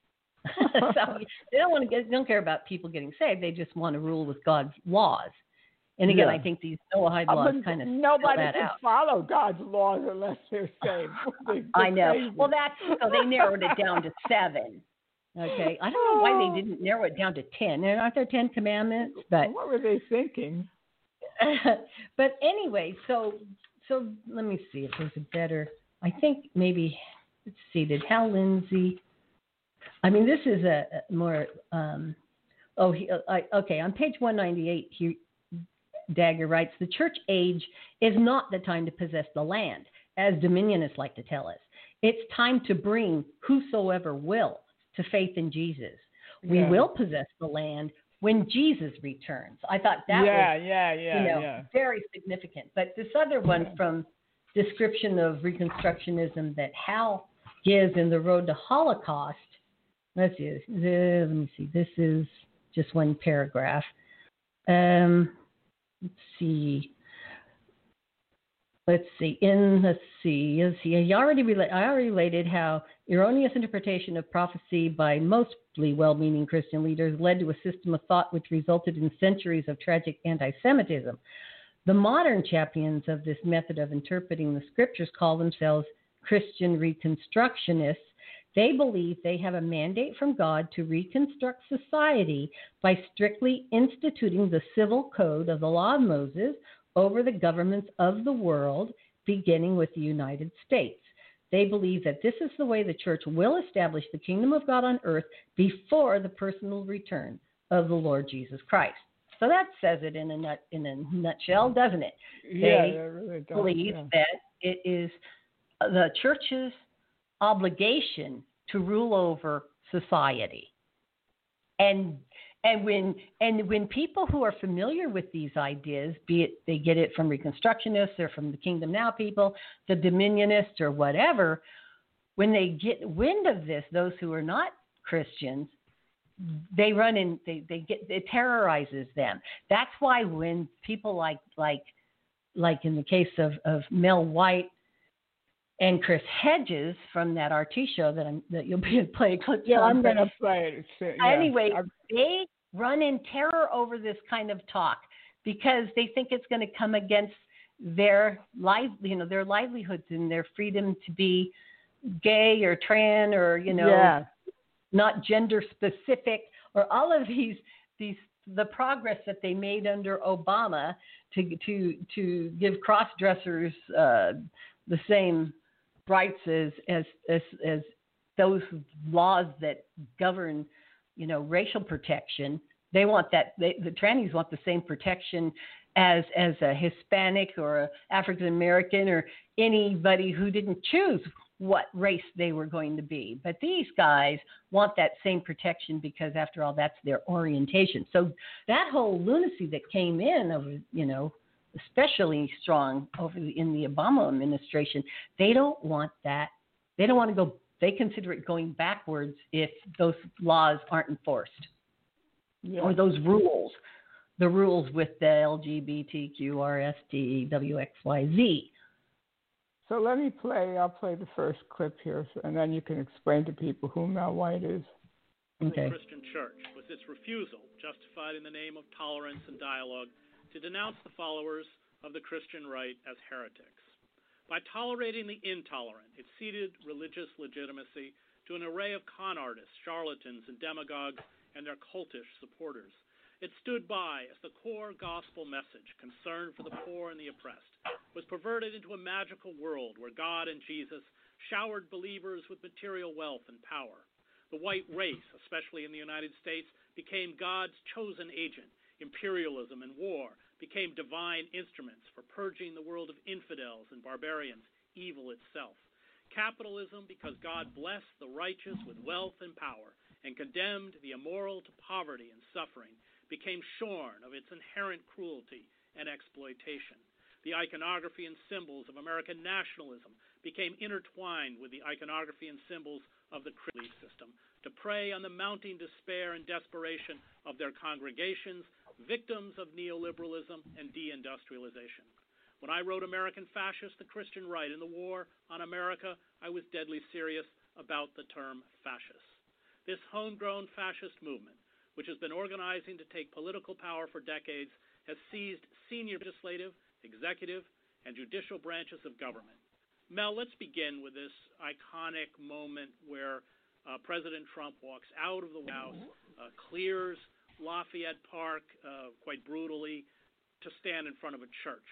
So they don't care about people getting saved. They just want to rule with God's laws. And again, I think these Noahide laws kind of nobody that can out. follow God's laws unless they're saved. I know. Crazy. Well, so they narrowed it down to 7. Okay, I don't know why they didn't narrow it down to 10. Aren't there 10 commandments? But what were they thinking? But anyway, so let me see if there's a better. I think maybe let's see. Did Hal Lindsey? This is a more. Okay. On page 198, Dagger writes, the church age is not the time to possess the land, as dominionists like to tell us. It's time to bring whosoever will to faith in Jesus. We will possess the land when Jesus returns. I thought that was very significant. But this other one from Description of Reconstructionism that Hal gives in The Road to Holocaust, let me see. This is just one paragraph. Let's see. I already related how erroneous interpretation of prophecy by mostly well-meaning Christian leaders led to a system of thought which resulted in centuries of tragic anti-Semitism. The modern champions of this method of interpreting the scriptures call themselves Christian Reconstructionists. They believe they have a mandate from God to reconstruct society by strictly instituting the civil code of the law of Moses over the governments of the world, beginning with the United States. They believe that this is the way the church will establish the kingdom of God on earth before the personal return of the Lord Jesus Christ. So that says it in a nutshell, doesn't it? They really does, believe that it is the church's obligation to rule over society. And when people who are familiar with these ideas, be it they get it from Reconstructionists or from the Kingdom Now people, the Dominionists or whatever, when they get wind of this, those who are not Christians, they run in. It terrorizes them. That's why when people like in the case of Mel White and Chris Hedges from that RT show that you'll be playing clips. Yeah, I'm going to play it. Anyway, they run in terror over this kind of talk because they think it's going to come against their livelihoods and their freedom to be gay or trans or not gender specific, or all of these the progress that they made under Obama to give cross dressers the same rights as those laws that govern, racial protection. They want that. The trannies want the same protection as a Hispanic or African American or anybody who didn't choose what race they were going to be. But these guys want that same protection because, after all, that's their orientation. So that whole lunacy that came in over, especially strong in the Obama administration, they don't want that. They don't want to go. They consider it going backwards if those laws aren't enforced, or those rules, the rules with the LGBTQRST WXYZ. So I'll play the first clip here, and then you can explain to people who Mel White is. Okay. The Christian Church was its refusal, justified in the name of tolerance and dialogue, to denounce the followers of the Christian right as heretics. By tolerating the intolerant, it ceded religious legitimacy to an array of con artists, charlatans, and demagogues and their cultish supporters. It stood by as the core gospel message, concern for the poor and the oppressed, was perverted into a magical world where God and Jesus showered believers with material wealth and power. The white race, especially in the United States, became God's chosen agent. Imperialism and war became divine instruments for purging the world of infidels and barbarians, evil itself. Capitalism, because God blessed the righteous with wealth and power and condemned the immoral to poverty and suffering, became shorn of its inherent cruelty and exploitation. The iconography and symbols of American nationalism became intertwined with the iconography and symbols of the belief system to prey on the mounting despair and desperation of their congregations, victims of neoliberalism and deindustrialization. When I wrote American Fascist, the Christian Right in the War on America, I was deadly serious about the term fascist. This homegrown fascist movement, which has been organizing to take political power for decades, has seized senior legislative, executive, and judicial branches of government. Mel, let's begin with this iconic moment where President Trump walks out of the White House, clears Lafayette Park quite brutally to stand in front of a church.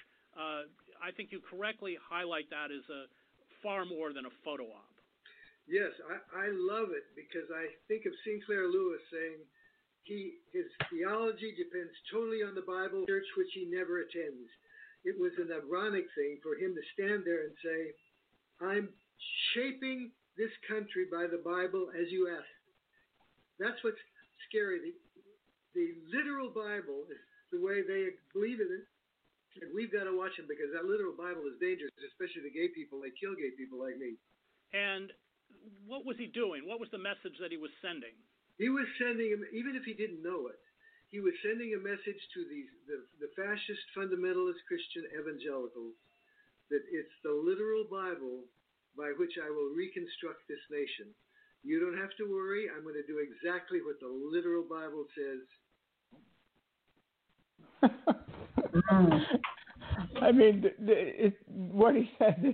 I think you correctly highlight that as far more than a photo op. Yes, I love it because I think of Sinclair Lewis saying his theology depends totally on the Bible, church which he never attends. It was an ironic thing for him to stand there and say, I'm shaping this country by the Bible as you asked. That's what's scary. The literal Bible is the way they believe in it, and we've got to watch them because that literal Bible is dangerous, especially to gay people. They kill gay people like me. And what was he doing? What was the message that he was sending? He was sending, even if he didn't know it, he was sending a message to the fascist fundamentalist Christian evangelicals that it's the literal Bible by which I will reconstruct this nation. You don't have to worry. I'm going to do exactly what the literal Bible says. I mean, what he said,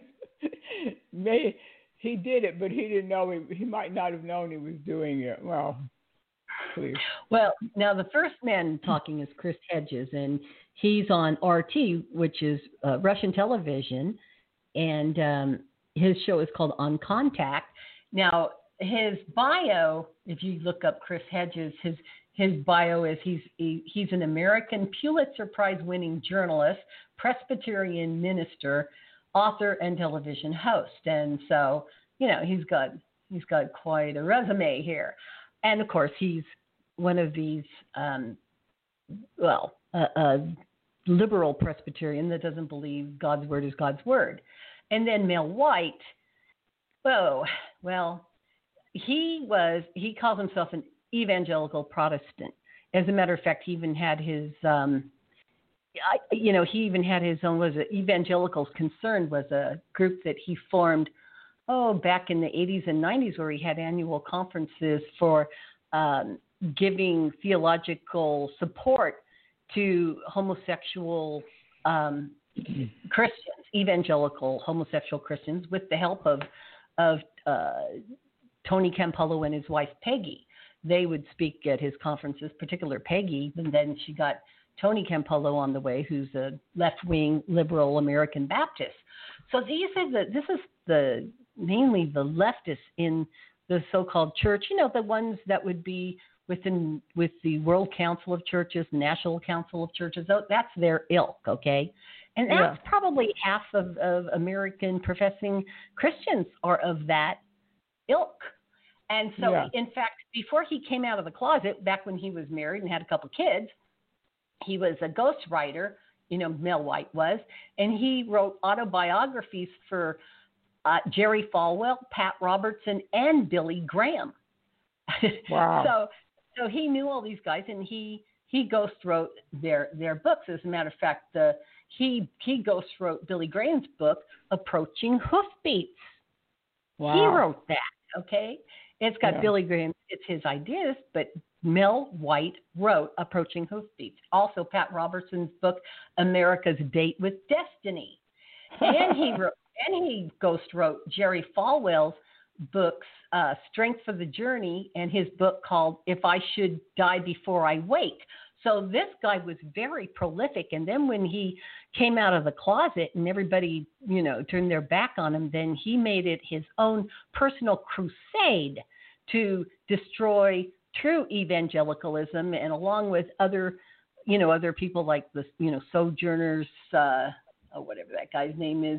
he did it, but he didn't know. He might not have known he was doing it. Well, please. Well, now the first man talking is Chris Hedges, and he's on RT, which is Russian television, and his show is called On Contact. Now, his bio, if you look up Chris Hedges, his bio is he's an American Pulitzer Prize-winning journalist, Presbyterian minister, author, and television host. And so, he's got quite a resume here. And of course, he's one of these, a liberal Presbyterian that doesn't believe God's word is God's word. And then Mel White, he calls himself an evangelical Protestant. As a matter of fact, he even had his, Evangelicals Concerned was a group that he formed, back in the 80s and 90s, where he had annual conferences for giving theological support to homosexual Christians, evangelical homosexual Christians, with the help of Tony Campolo and his wife Peggy. They would speak at his conferences, particularly Peggy, and then she got Tony Campolo on the way, who's a left-wing liberal American Baptist. So these are this is mainly the leftists in the so-called church, the ones that would be with the World Council of Churches, National Council of Churches. That's their ilk, okay? And that's probably half of American professing Christians are of that ilk. And so, in fact, before he came out of the closet, back when he was married and had a couple kids, he was a ghostwriter, Mel White was, and he wrote autobiographies for Jerry Falwell, Pat Robertson, and Billy Graham. Wow. So he knew all these guys, and he ghost wrote their books. As a matter of fact, he ghost wrote Billy Graham's book, Approaching Hoofbeats. Wow. He wrote that, okay? It's got Billy Graham, it's his ideas, but Mel White wrote Approaching Hoofbeats. Also, Pat Robertson's book, America's Date with Destiny. And he ghost wrote Jerry Falwell's books, Strength for the Journey, and his book called If I Should Die Before I Wake. So this guy was very prolific. And then when he came out of the closet and everybody, turned their back on him, then he made it his own personal crusade to destroy true evangelicalism, and along with other people like the, Sojourners, whatever that guy's name is,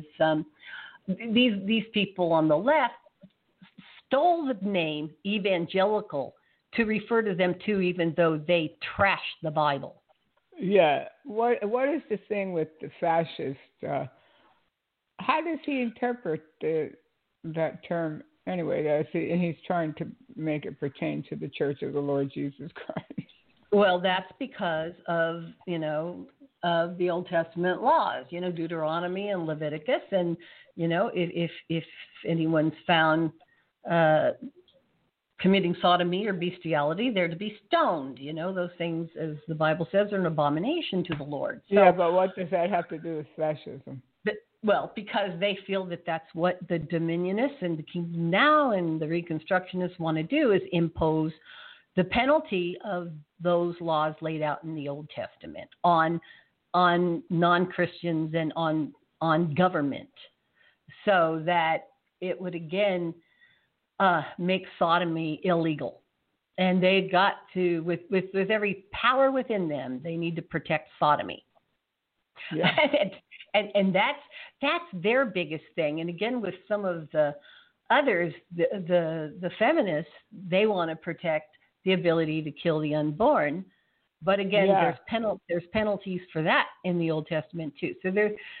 these people on the left stole the name evangelical to refer to them too, even though they trashed the Bible. Yeah. What is the thing with the fascist? How does he interpret that term anyway? And he's trying to make it pertain to the Church of the Lord Jesus Christ. Well, that's because of of the Old Testament laws, Deuteronomy and Leviticus, and if anyone's found committing sodomy or bestiality, they're to be stoned. Those things, as the Bible says, are an abomination to the Lord. So, yeah, but what does that have to do with fascism? Well, because they feel that that's what the Dominionists and the Kingdom Now and the Reconstructionists want to do, is impose the penalty of those laws laid out in the Old Testament on non-Christians and on government, so that it would again make sodomy illegal. And they've got to, with every power within them, they need to protect sodomy. Yeah. and that's their biggest thing. And again, with some of the others, the feminists, they want to protect the ability to kill the unborn. But again, there's penalties for that in the Old Testament too. So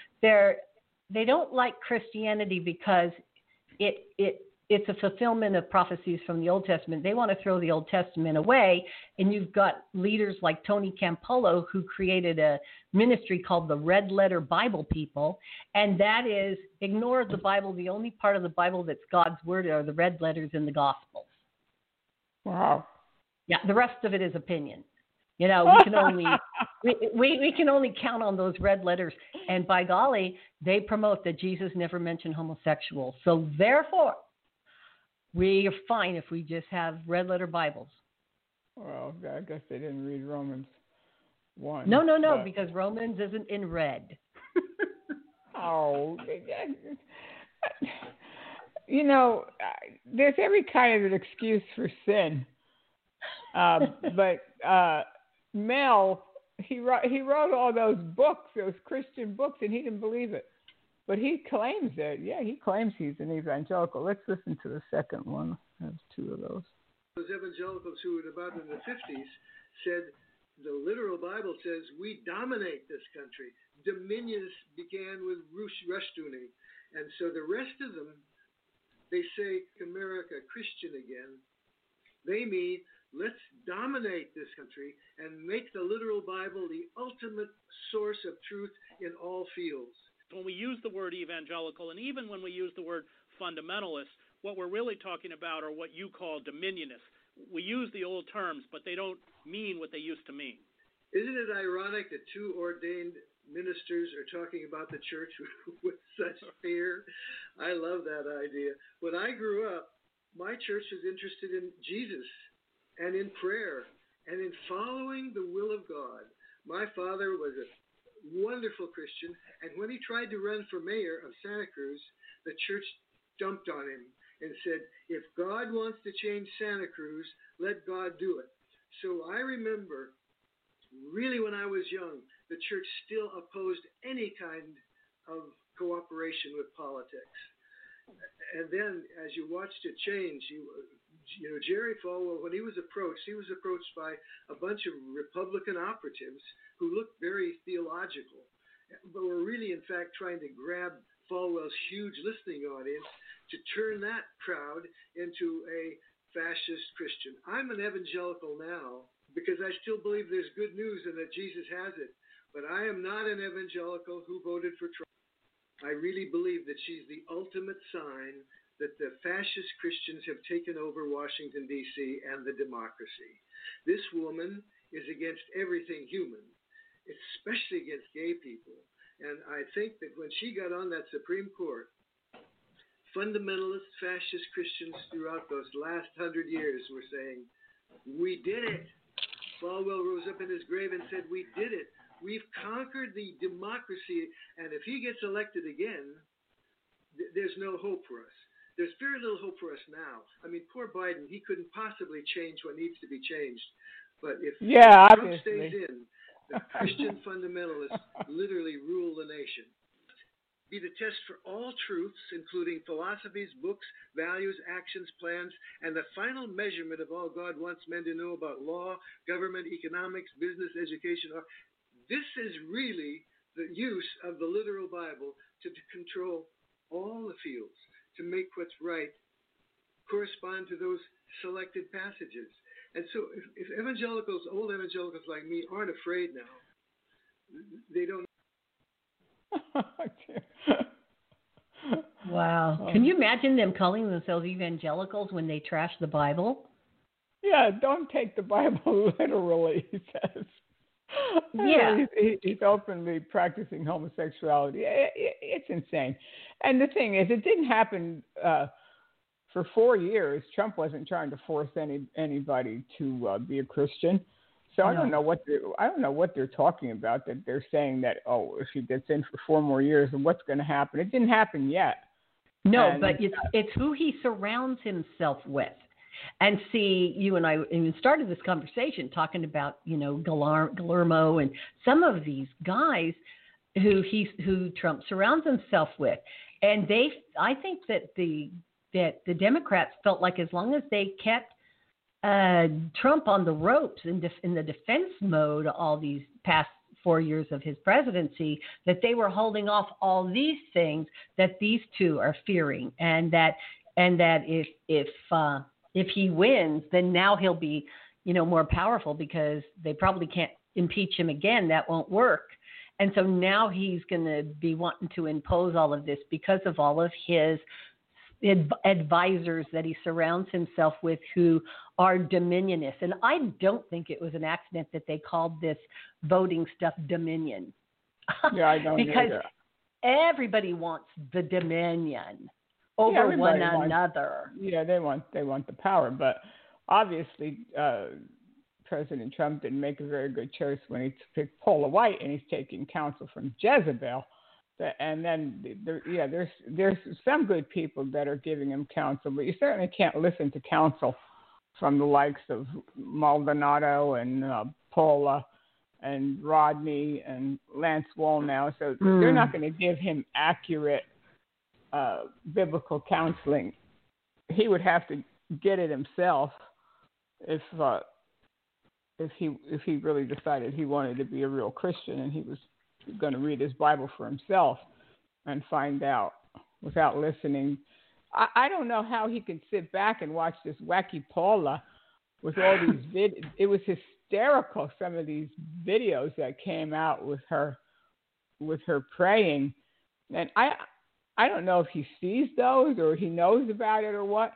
they don't like Christianity because it's a fulfillment of prophecies from the Old Testament. They want to throw the Old Testament away. And you've got leaders like Tony Campolo, who created a ministry called the Red Letter Bible People. And that is, ignore the Bible. The only part of the Bible that's God's word are the red letters in the Gospels. Wow. Yeah, the rest of it is opinion. We can only we can only count on those red letters. And by golly, they promote that Jesus never mentioned homosexuals. So therefore, we are fine if we just have red letter Bibles. Well, I guess they didn't read Romans 1. No, because Romans isn't in red. Oh, there's every kind of an excuse for sin. But Mel, he wrote all those books, those Christian books, and he didn't believe it. But he claims it. Yeah, he claims he's an evangelical. Let's listen to the second one. I have two of those. Those evangelicals who were about in the 50s said, the literal Bible says, we dominate this country. Dominions began with Rushdoony. And so the rest of them, they say, America Christian again. They mean, let's dominate this country and make the literal Bible the ultimate source of truth in all fields. When we use the word evangelical, and even when we use the word fundamentalist, what we're really talking about are what you call dominionists. We use the old terms, but they don't mean what they used to mean. Isn't it ironic that two ordained ministers are talking about the church with such fear? I love that idea. When I grew up, my church was interested in Jesus and in prayer and in following the will of God. My father was a wonderful Christian, and when he tried to run for mayor of Santa Cruz, the church dumped on him. and said, if God wants to change Santa Cruz, let God do it. So I remember, really when I was young, the church still opposed any kind of cooperation with politics. And then as you watched it change, you know, Jerry Falwell, when he was approached by a bunch of Republican operatives who looked very theological, but were really, in fact, trying to grab Falwell's huge listening audience to turn that crowd into a fascist Christian. I'm an evangelical now because I still believe there's good news and that Jesus has it, but I am not an evangelical who voted for Trump. I really believe that she's the ultimate sign that the fascist Christians have taken over Washington, D.C. and the democracy. This woman is against everything human, especially against gay people. And I think that when she got on that Supreme Court, fundamentalist fascist Christians throughout those last 100 years were saying, we did it. Falwell rose up in his grave and said, we did it. We've conquered the democracy, and if he gets elected again, there's no hope for us. There's very little hope for us now. I mean, poor Biden, he couldn't possibly change what needs to be changed. But if Trump stays in, the Christian fundamentalists literally rule the nation. Be the test for all truths, including philosophies, books, values, actions, plans, and the final measurement of all God wants men to know about law, government, economics, business, education. This is really the use of the literal Bible to control all the fields, to make what's right correspond to those selected passages. And so if evangelicals, old evangelicals like me, aren't afraid now, they don't. Wow. Can you imagine them calling themselves evangelicals when they trash the Bible? Yeah, don't take the Bible literally, he says. Yeah. He's openly practicing homosexuality. It's insane. And the thing is, it didn't happen for 4 years. Trump wasn't trying to force anybody to be a Christian. So I don't know what they're talking about, that they're saying that, oh, if he gets in for 4 more years, and what's going to happen? It didn't happen yet. No, but it's who he surrounds himself with. And see, you and I even started this conversation talking about, you know, Guillermo and some of these guys who Trump surrounds himself with. And I think that the Democrats felt like as long as they kept Trump on the ropes in the defense mode all these past 4 years of his presidency, that they were holding off all these things that these two are fearing, and that if he wins, then now he'll be, you know, more powerful because they probably can't impeach him again. That won't work. And so now he's going to be wanting to impose all of this because of all of his advisors that he surrounds himself with who are dominionists. And I don't think it was an accident that they called this voting stuff dominion. Yeah, I don't because either. Everybody wants the dominion over one another. They want the power, but obviously President Trump didn't make a very good choice when he picked Paula White, and he's taking counsel from Jezebel. And then there's some good people that are giving him counsel, but you certainly can't listen to counsel from the likes of Maldonado and Paula and Rodney and Lance Wallnau. So they're not going to give him accurate biblical counseling. He would have to get it himself if he really decided he wanted to be a real Christian, and he was going to read his Bible for himself and find out without listening. I don't know how he can sit back and watch this wacky Paula with all these it was hysterical, some of these videos that came out with her praying. And I don't know if he sees those or he knows about it or what.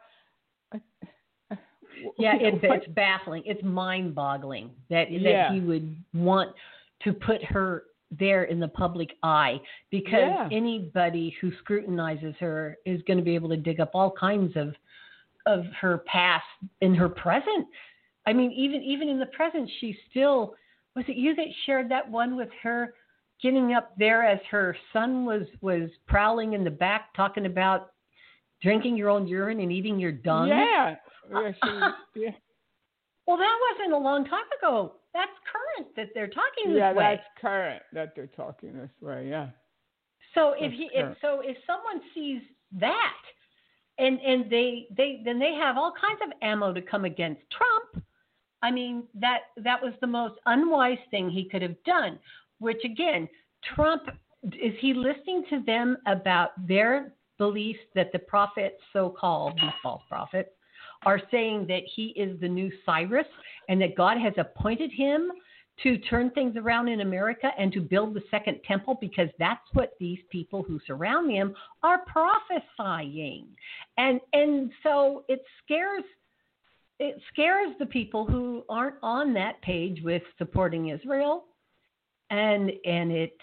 Yeah, it's baffling. It's mind-boggling that he would want to put her there in the public eye, because anybody who scrutinizes her is going to be able to dig up all kinds of her past and her present. I mean, even in the present, she's still, was it you that shared that one with her getting up there as her son was prowling in the back talking about drinking your own urine and eating your dung? Yeah. Yeah. Well, that wasn't a long time ago. That's current that they're talking this way. Yeah, that's current that they're talking this way. Yeah. So if someone sees that, and they have all kinds of ammo to come against Trump. I mean, that was the most unwise thing he could have done. Which again, Trump, is he listening to them about their beliefs that the prophets, so-called these false prophets, are saying that he is the new Cyrus and that God has appointed him to turn things around in America and to build the second temple, because that's what these people who surround him are prophesying. And so it scares the people who aren't on that page with supporting Israel, and it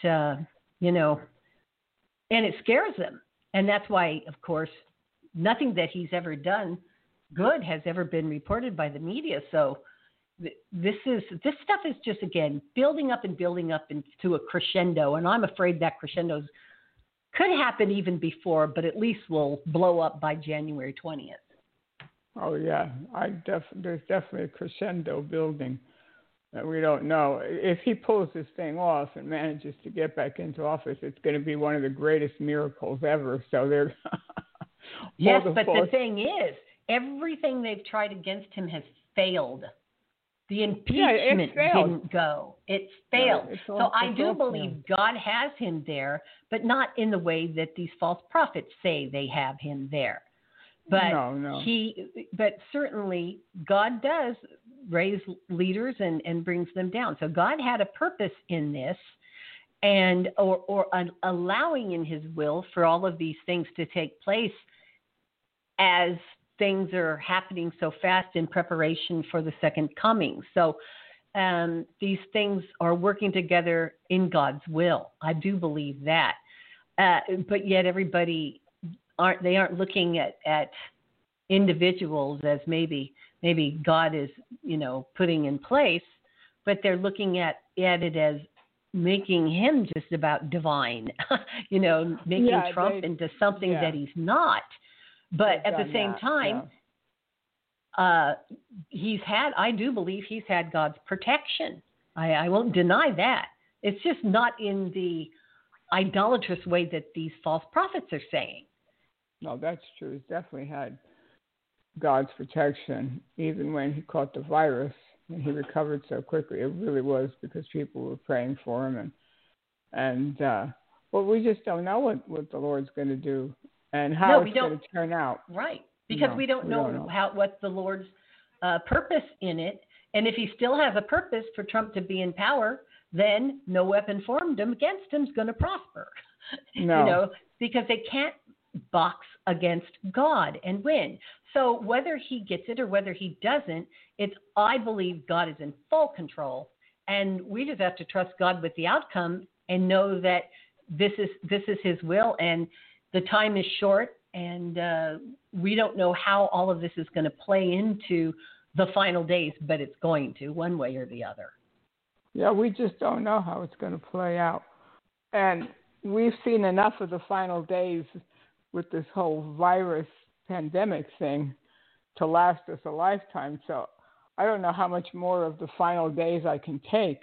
and it scares them. And that's why, of course, nothing that he's ever done good has ever been reported by the media. So this stuff is just, again, building up into a crescendo, and I'm afraid that crescendo could happen even before, but at least will blow up by January 20th. Oh yeah, there's definitely a crescendo building that we don't know. If he pulls this thing off and manages to get back into office, it's going to be one of the greatest miracles ever. So they're yes, but the thing is, everything they've tried against him has failed. The impeachment didn't go. It's failed. So I do believe God has him there, but not in the way that these false prophets say they have him there. But no. But certainly God does raise leaders and brings them down. So God had a purpose in this, and or allowing in His will for all of these things to take place as things are happening so fast in preparation for the second coming. So these things are working together in God's will. I do believe that. But yet everybody aren't looking at individuals as maybe God is, putting in place, but they're looking at it as making him just about divine, making Trump into something that he's not. But at the same time, I do believe he's had God's protection. I won't deny that. It's just not in the idolatrous way that these false prophets are saying. No, that's true. He's definitely had God's protection, even when he caught the virus and he recovered so quickly. It really was because people were praying for him, and we just don't know what the Lord's going to do and how it's going to turn out. Right, because we don't know what the Lord's purpose in it, and if he still has a purpose for Trump to be in power, then no weapon formed against him is going to prosper. No. Because they can't box against God and win. So whether he gets it or whether he doesn't, I believe God is in full control, and we just have to trust God with the outcome and know that this is his will, and the time is short, and we don't know how all of this is going to play into the final days, but it's going to, one way or the other. Yeah, we just don't know how it's going to play out. And we've seen enough of the final days with this whole virus pandemic thing to last us a lifetime. So I don't know how much more of the final days I can take.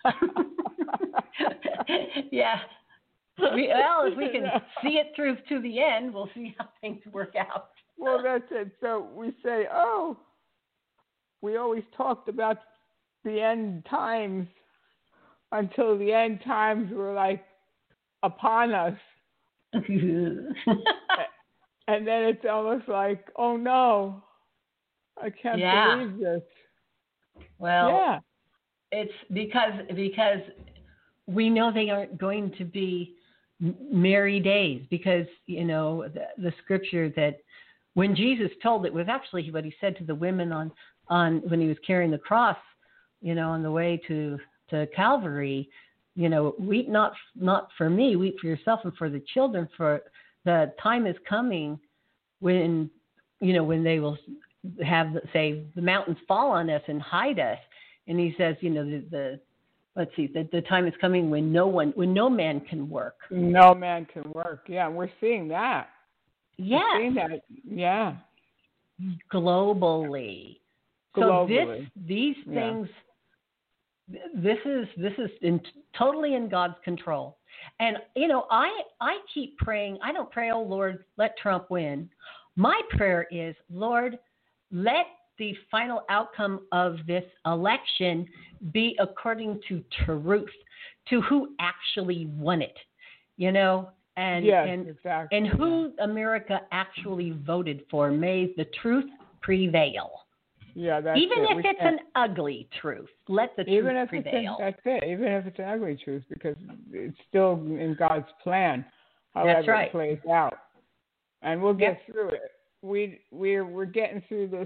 Yeah. If we can see it through to the end, we'll see how things work out. Well, that's it. So we say, we always talked about the end times until the end times were like upon us. And then it's almost like, oh no, I can't believe this. Well, it's because we know they aren't going to be merry days, because the scripture that when Jesus told, it was actually what he said to the women on when he was carrying the cross, on the way to Calvary, weep not for me, weep for yourself and for the children, for the time is coming when they will have, say, the mountains fall on us and hide us. And he says, the time is coming when no man can work. No man can work. Yeah, we're seeing that. Yes. I've seen that. Yeah. Globally. Globally. So these things, this is totally in God's control. And I keep praying. I don't pray, oh Lord, let Trump win. My prayer is, Lord, let the final outcome of this election be according to truth, to who actually won it, and exactly. and who America actually voted for. May the truth prevail. Yeah, that's even it. If it's an ugly truth, let the truth prevail. That's it. Even if it's an ugly truth, because it's still in God's plan, however That's right. it plays out, and we'll get through it. We're getting through this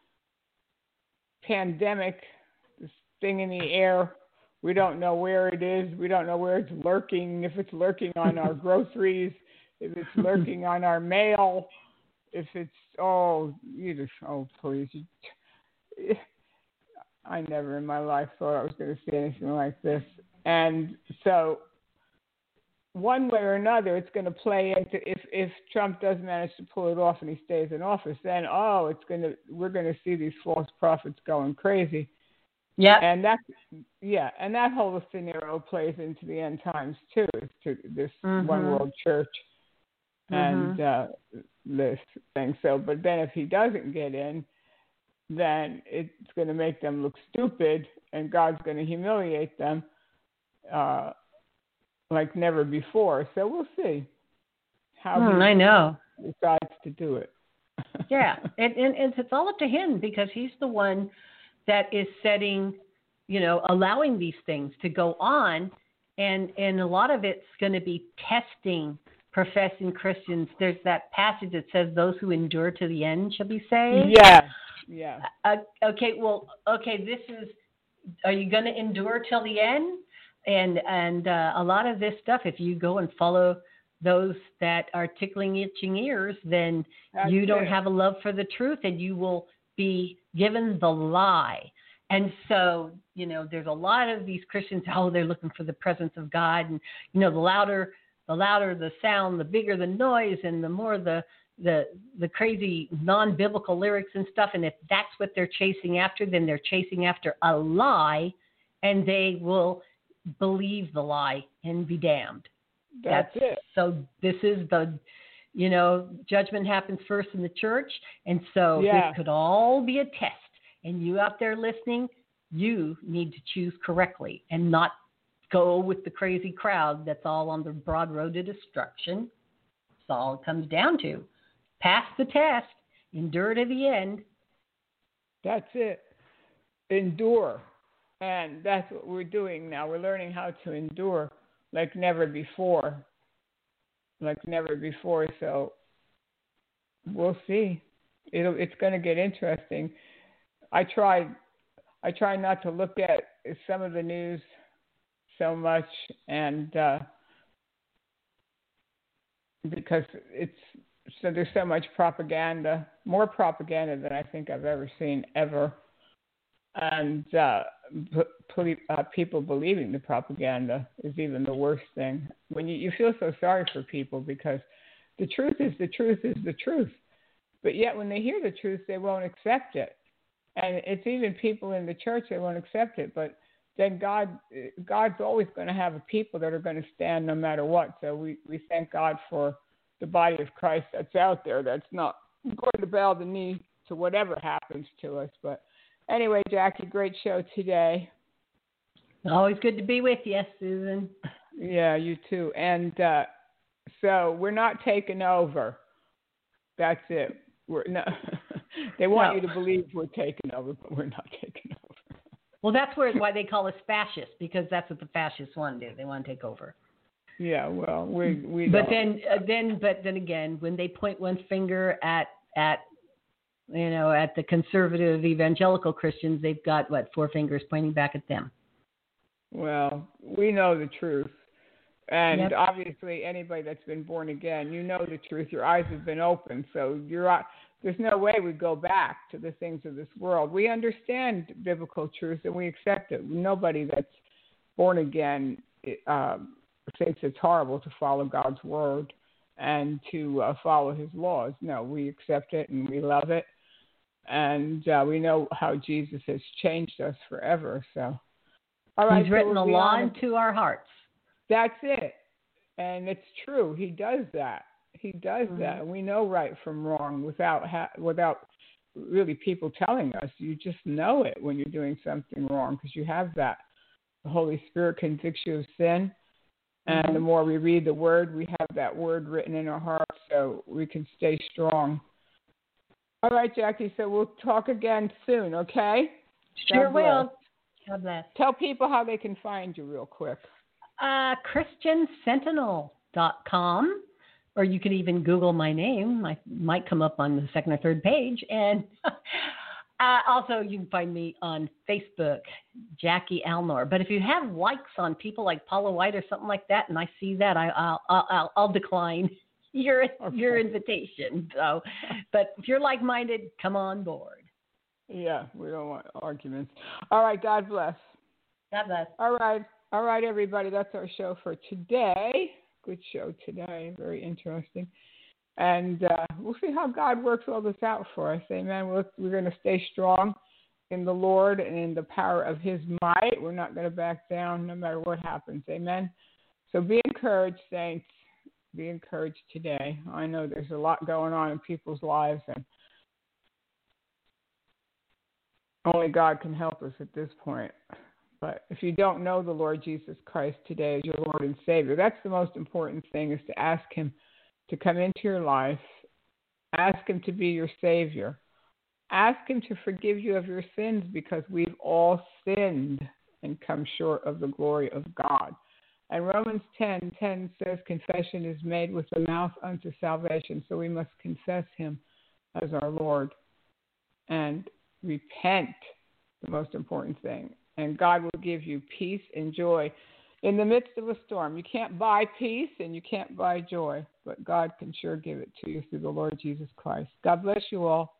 pandemic, this thing in the air. We don't know where it is. We don't know where it's lurking. If it's lurking on our groceries, if it's lurking on our mail, if it's please. I never in my life thought I was going to see anything like this. And so one way or another, it's going to play into, if Trump does manage to pull it off and he stays in office, then we're going to see these false prophets going crazy. Yeah. And that whole scenario plays into the end times too, to this one world church and this thing. So, but then if he doesn't get in, then it's going to make them look stupid, and God's going to humiliate them like never before. So we'll see how he decides to do it. Yeah, and it's all up to him, because he's the one that is setting, allowing these things to go on, and a lot of it's going to be testing professing Christians. There's that passage that says, "Those who endure to the end shall be saved." Yeah. Okay. This is. Are you going to endure till the end? And a lot of this stuff, if you go and follow those that are tickling itching ears, then you don't have a love for the truth, and you will be given the lie. And so, there's a lot of these Christians, they're looking for the presence of God, and the louder the sound, the bigger the noise, and the more the crazy non-biblical lyrics and stuff. And if that's what they're chasing after, then they're chasing after a lie, and they will believe the lie and be damned. That's it. So this is the, judgment happens first in the church. And so this could all be a test. And you out there listening, you need to choose correctly and not go with the crazy crowd that's all on the broad road to destruction. That's all it comes down to. Pass the test, endure to the end. That's it. Endure. And that's what we're doing now. We're learning how to endure like never before. So we'll see. It's going to get interesting. I try not to look at some of the news so much, and because there's so much propaganda, more propaganda than I think I've ever seen ever, and people believing the propaganda is even the worst thing. When you feel so sorry for people, because the truth is the truth, but yet when they hear the truth, they won't accept it, and it's even people in the church, they won't accept it, but then God's always going to have a people that are going to stand no matter what. So we thank God for the body of Christ that's out there, that's not going to bow the knee to whatever happens to us. But anyway, Jackie, great show today. Always good to be with you, Susan. Yeah, you too. And so we're not taking over. That's it. They want you to believe we're taking over, but we're not taking over. Well, that's why they call us fascists, because that's what the fascists want to do. They want to take over. Yeah, well, we. But don't. then again, when they point one finger at the conservative evangelical Christians, they've got 4 fingers pointing back at them. Well, we know the truth, and obviously anybody that's been born again, you know the truth. Your eyes have been opened, so there's no way we go back to the things of this world. We understand biblical truth and we accept it. Nobody that's born again thinks it's horrible to follow God's word. and to follow his laws. No, we accept it and we love it. And we know how Jesus has changed us forever. So, all right, He's written the law into our hearts. That's it. And it's true. He does that. He does that. And we know right from wrong without really people telling us. You just know it when you're doing something wrong because you have that. The Holy Spirit convicts you of sin. And the more we read the Word, we have that Word written in our hearts so we can stay strong. All right, Jackie, so we'll talk again soon, okay? Sure will. God bless. Tell people how they can find you real quick. ChristianSentinel.com, or you can even Google my name. I might come up on the second or third page. And also you can find me on Facebook, Jackie Alnor. But if you have likes on people like Paula White or something like that, and I see that, I'll decline your invitation. So, but if you're like-minded, come on board. Yeah, we don't want arguments. All right, God bless. God bless. All right, everybody. That's our show for today. Good show today. Very interesting. And we'll see how God works all this out for us. Amen. We're going to stay strong in the Lord and in the power of his might. We're not going to back down no matter what happens. Amen. So be encouraged, saints. Be encouraged today. I know there's a lot going on in people's lives, and only God can help us at this point. But if you don't know the Lord Jesus Christ today as your Lord and Savior, that's the most important thing, is to ask him to come into your life. Ask him to be your Savior. Ask him to forgive you of your sins, because we've all sinned and come short of the glory of God. And Romans 10:10 says confession is made with the mouth unto salvation. So we must confess him as our Lord and repent, the most important thing. And God will give you peace and joy in the midst of a storm. You can't buy peace and you can't buy joy, but God can sure give it to you through the Lord Jesus Christ. God bless you all.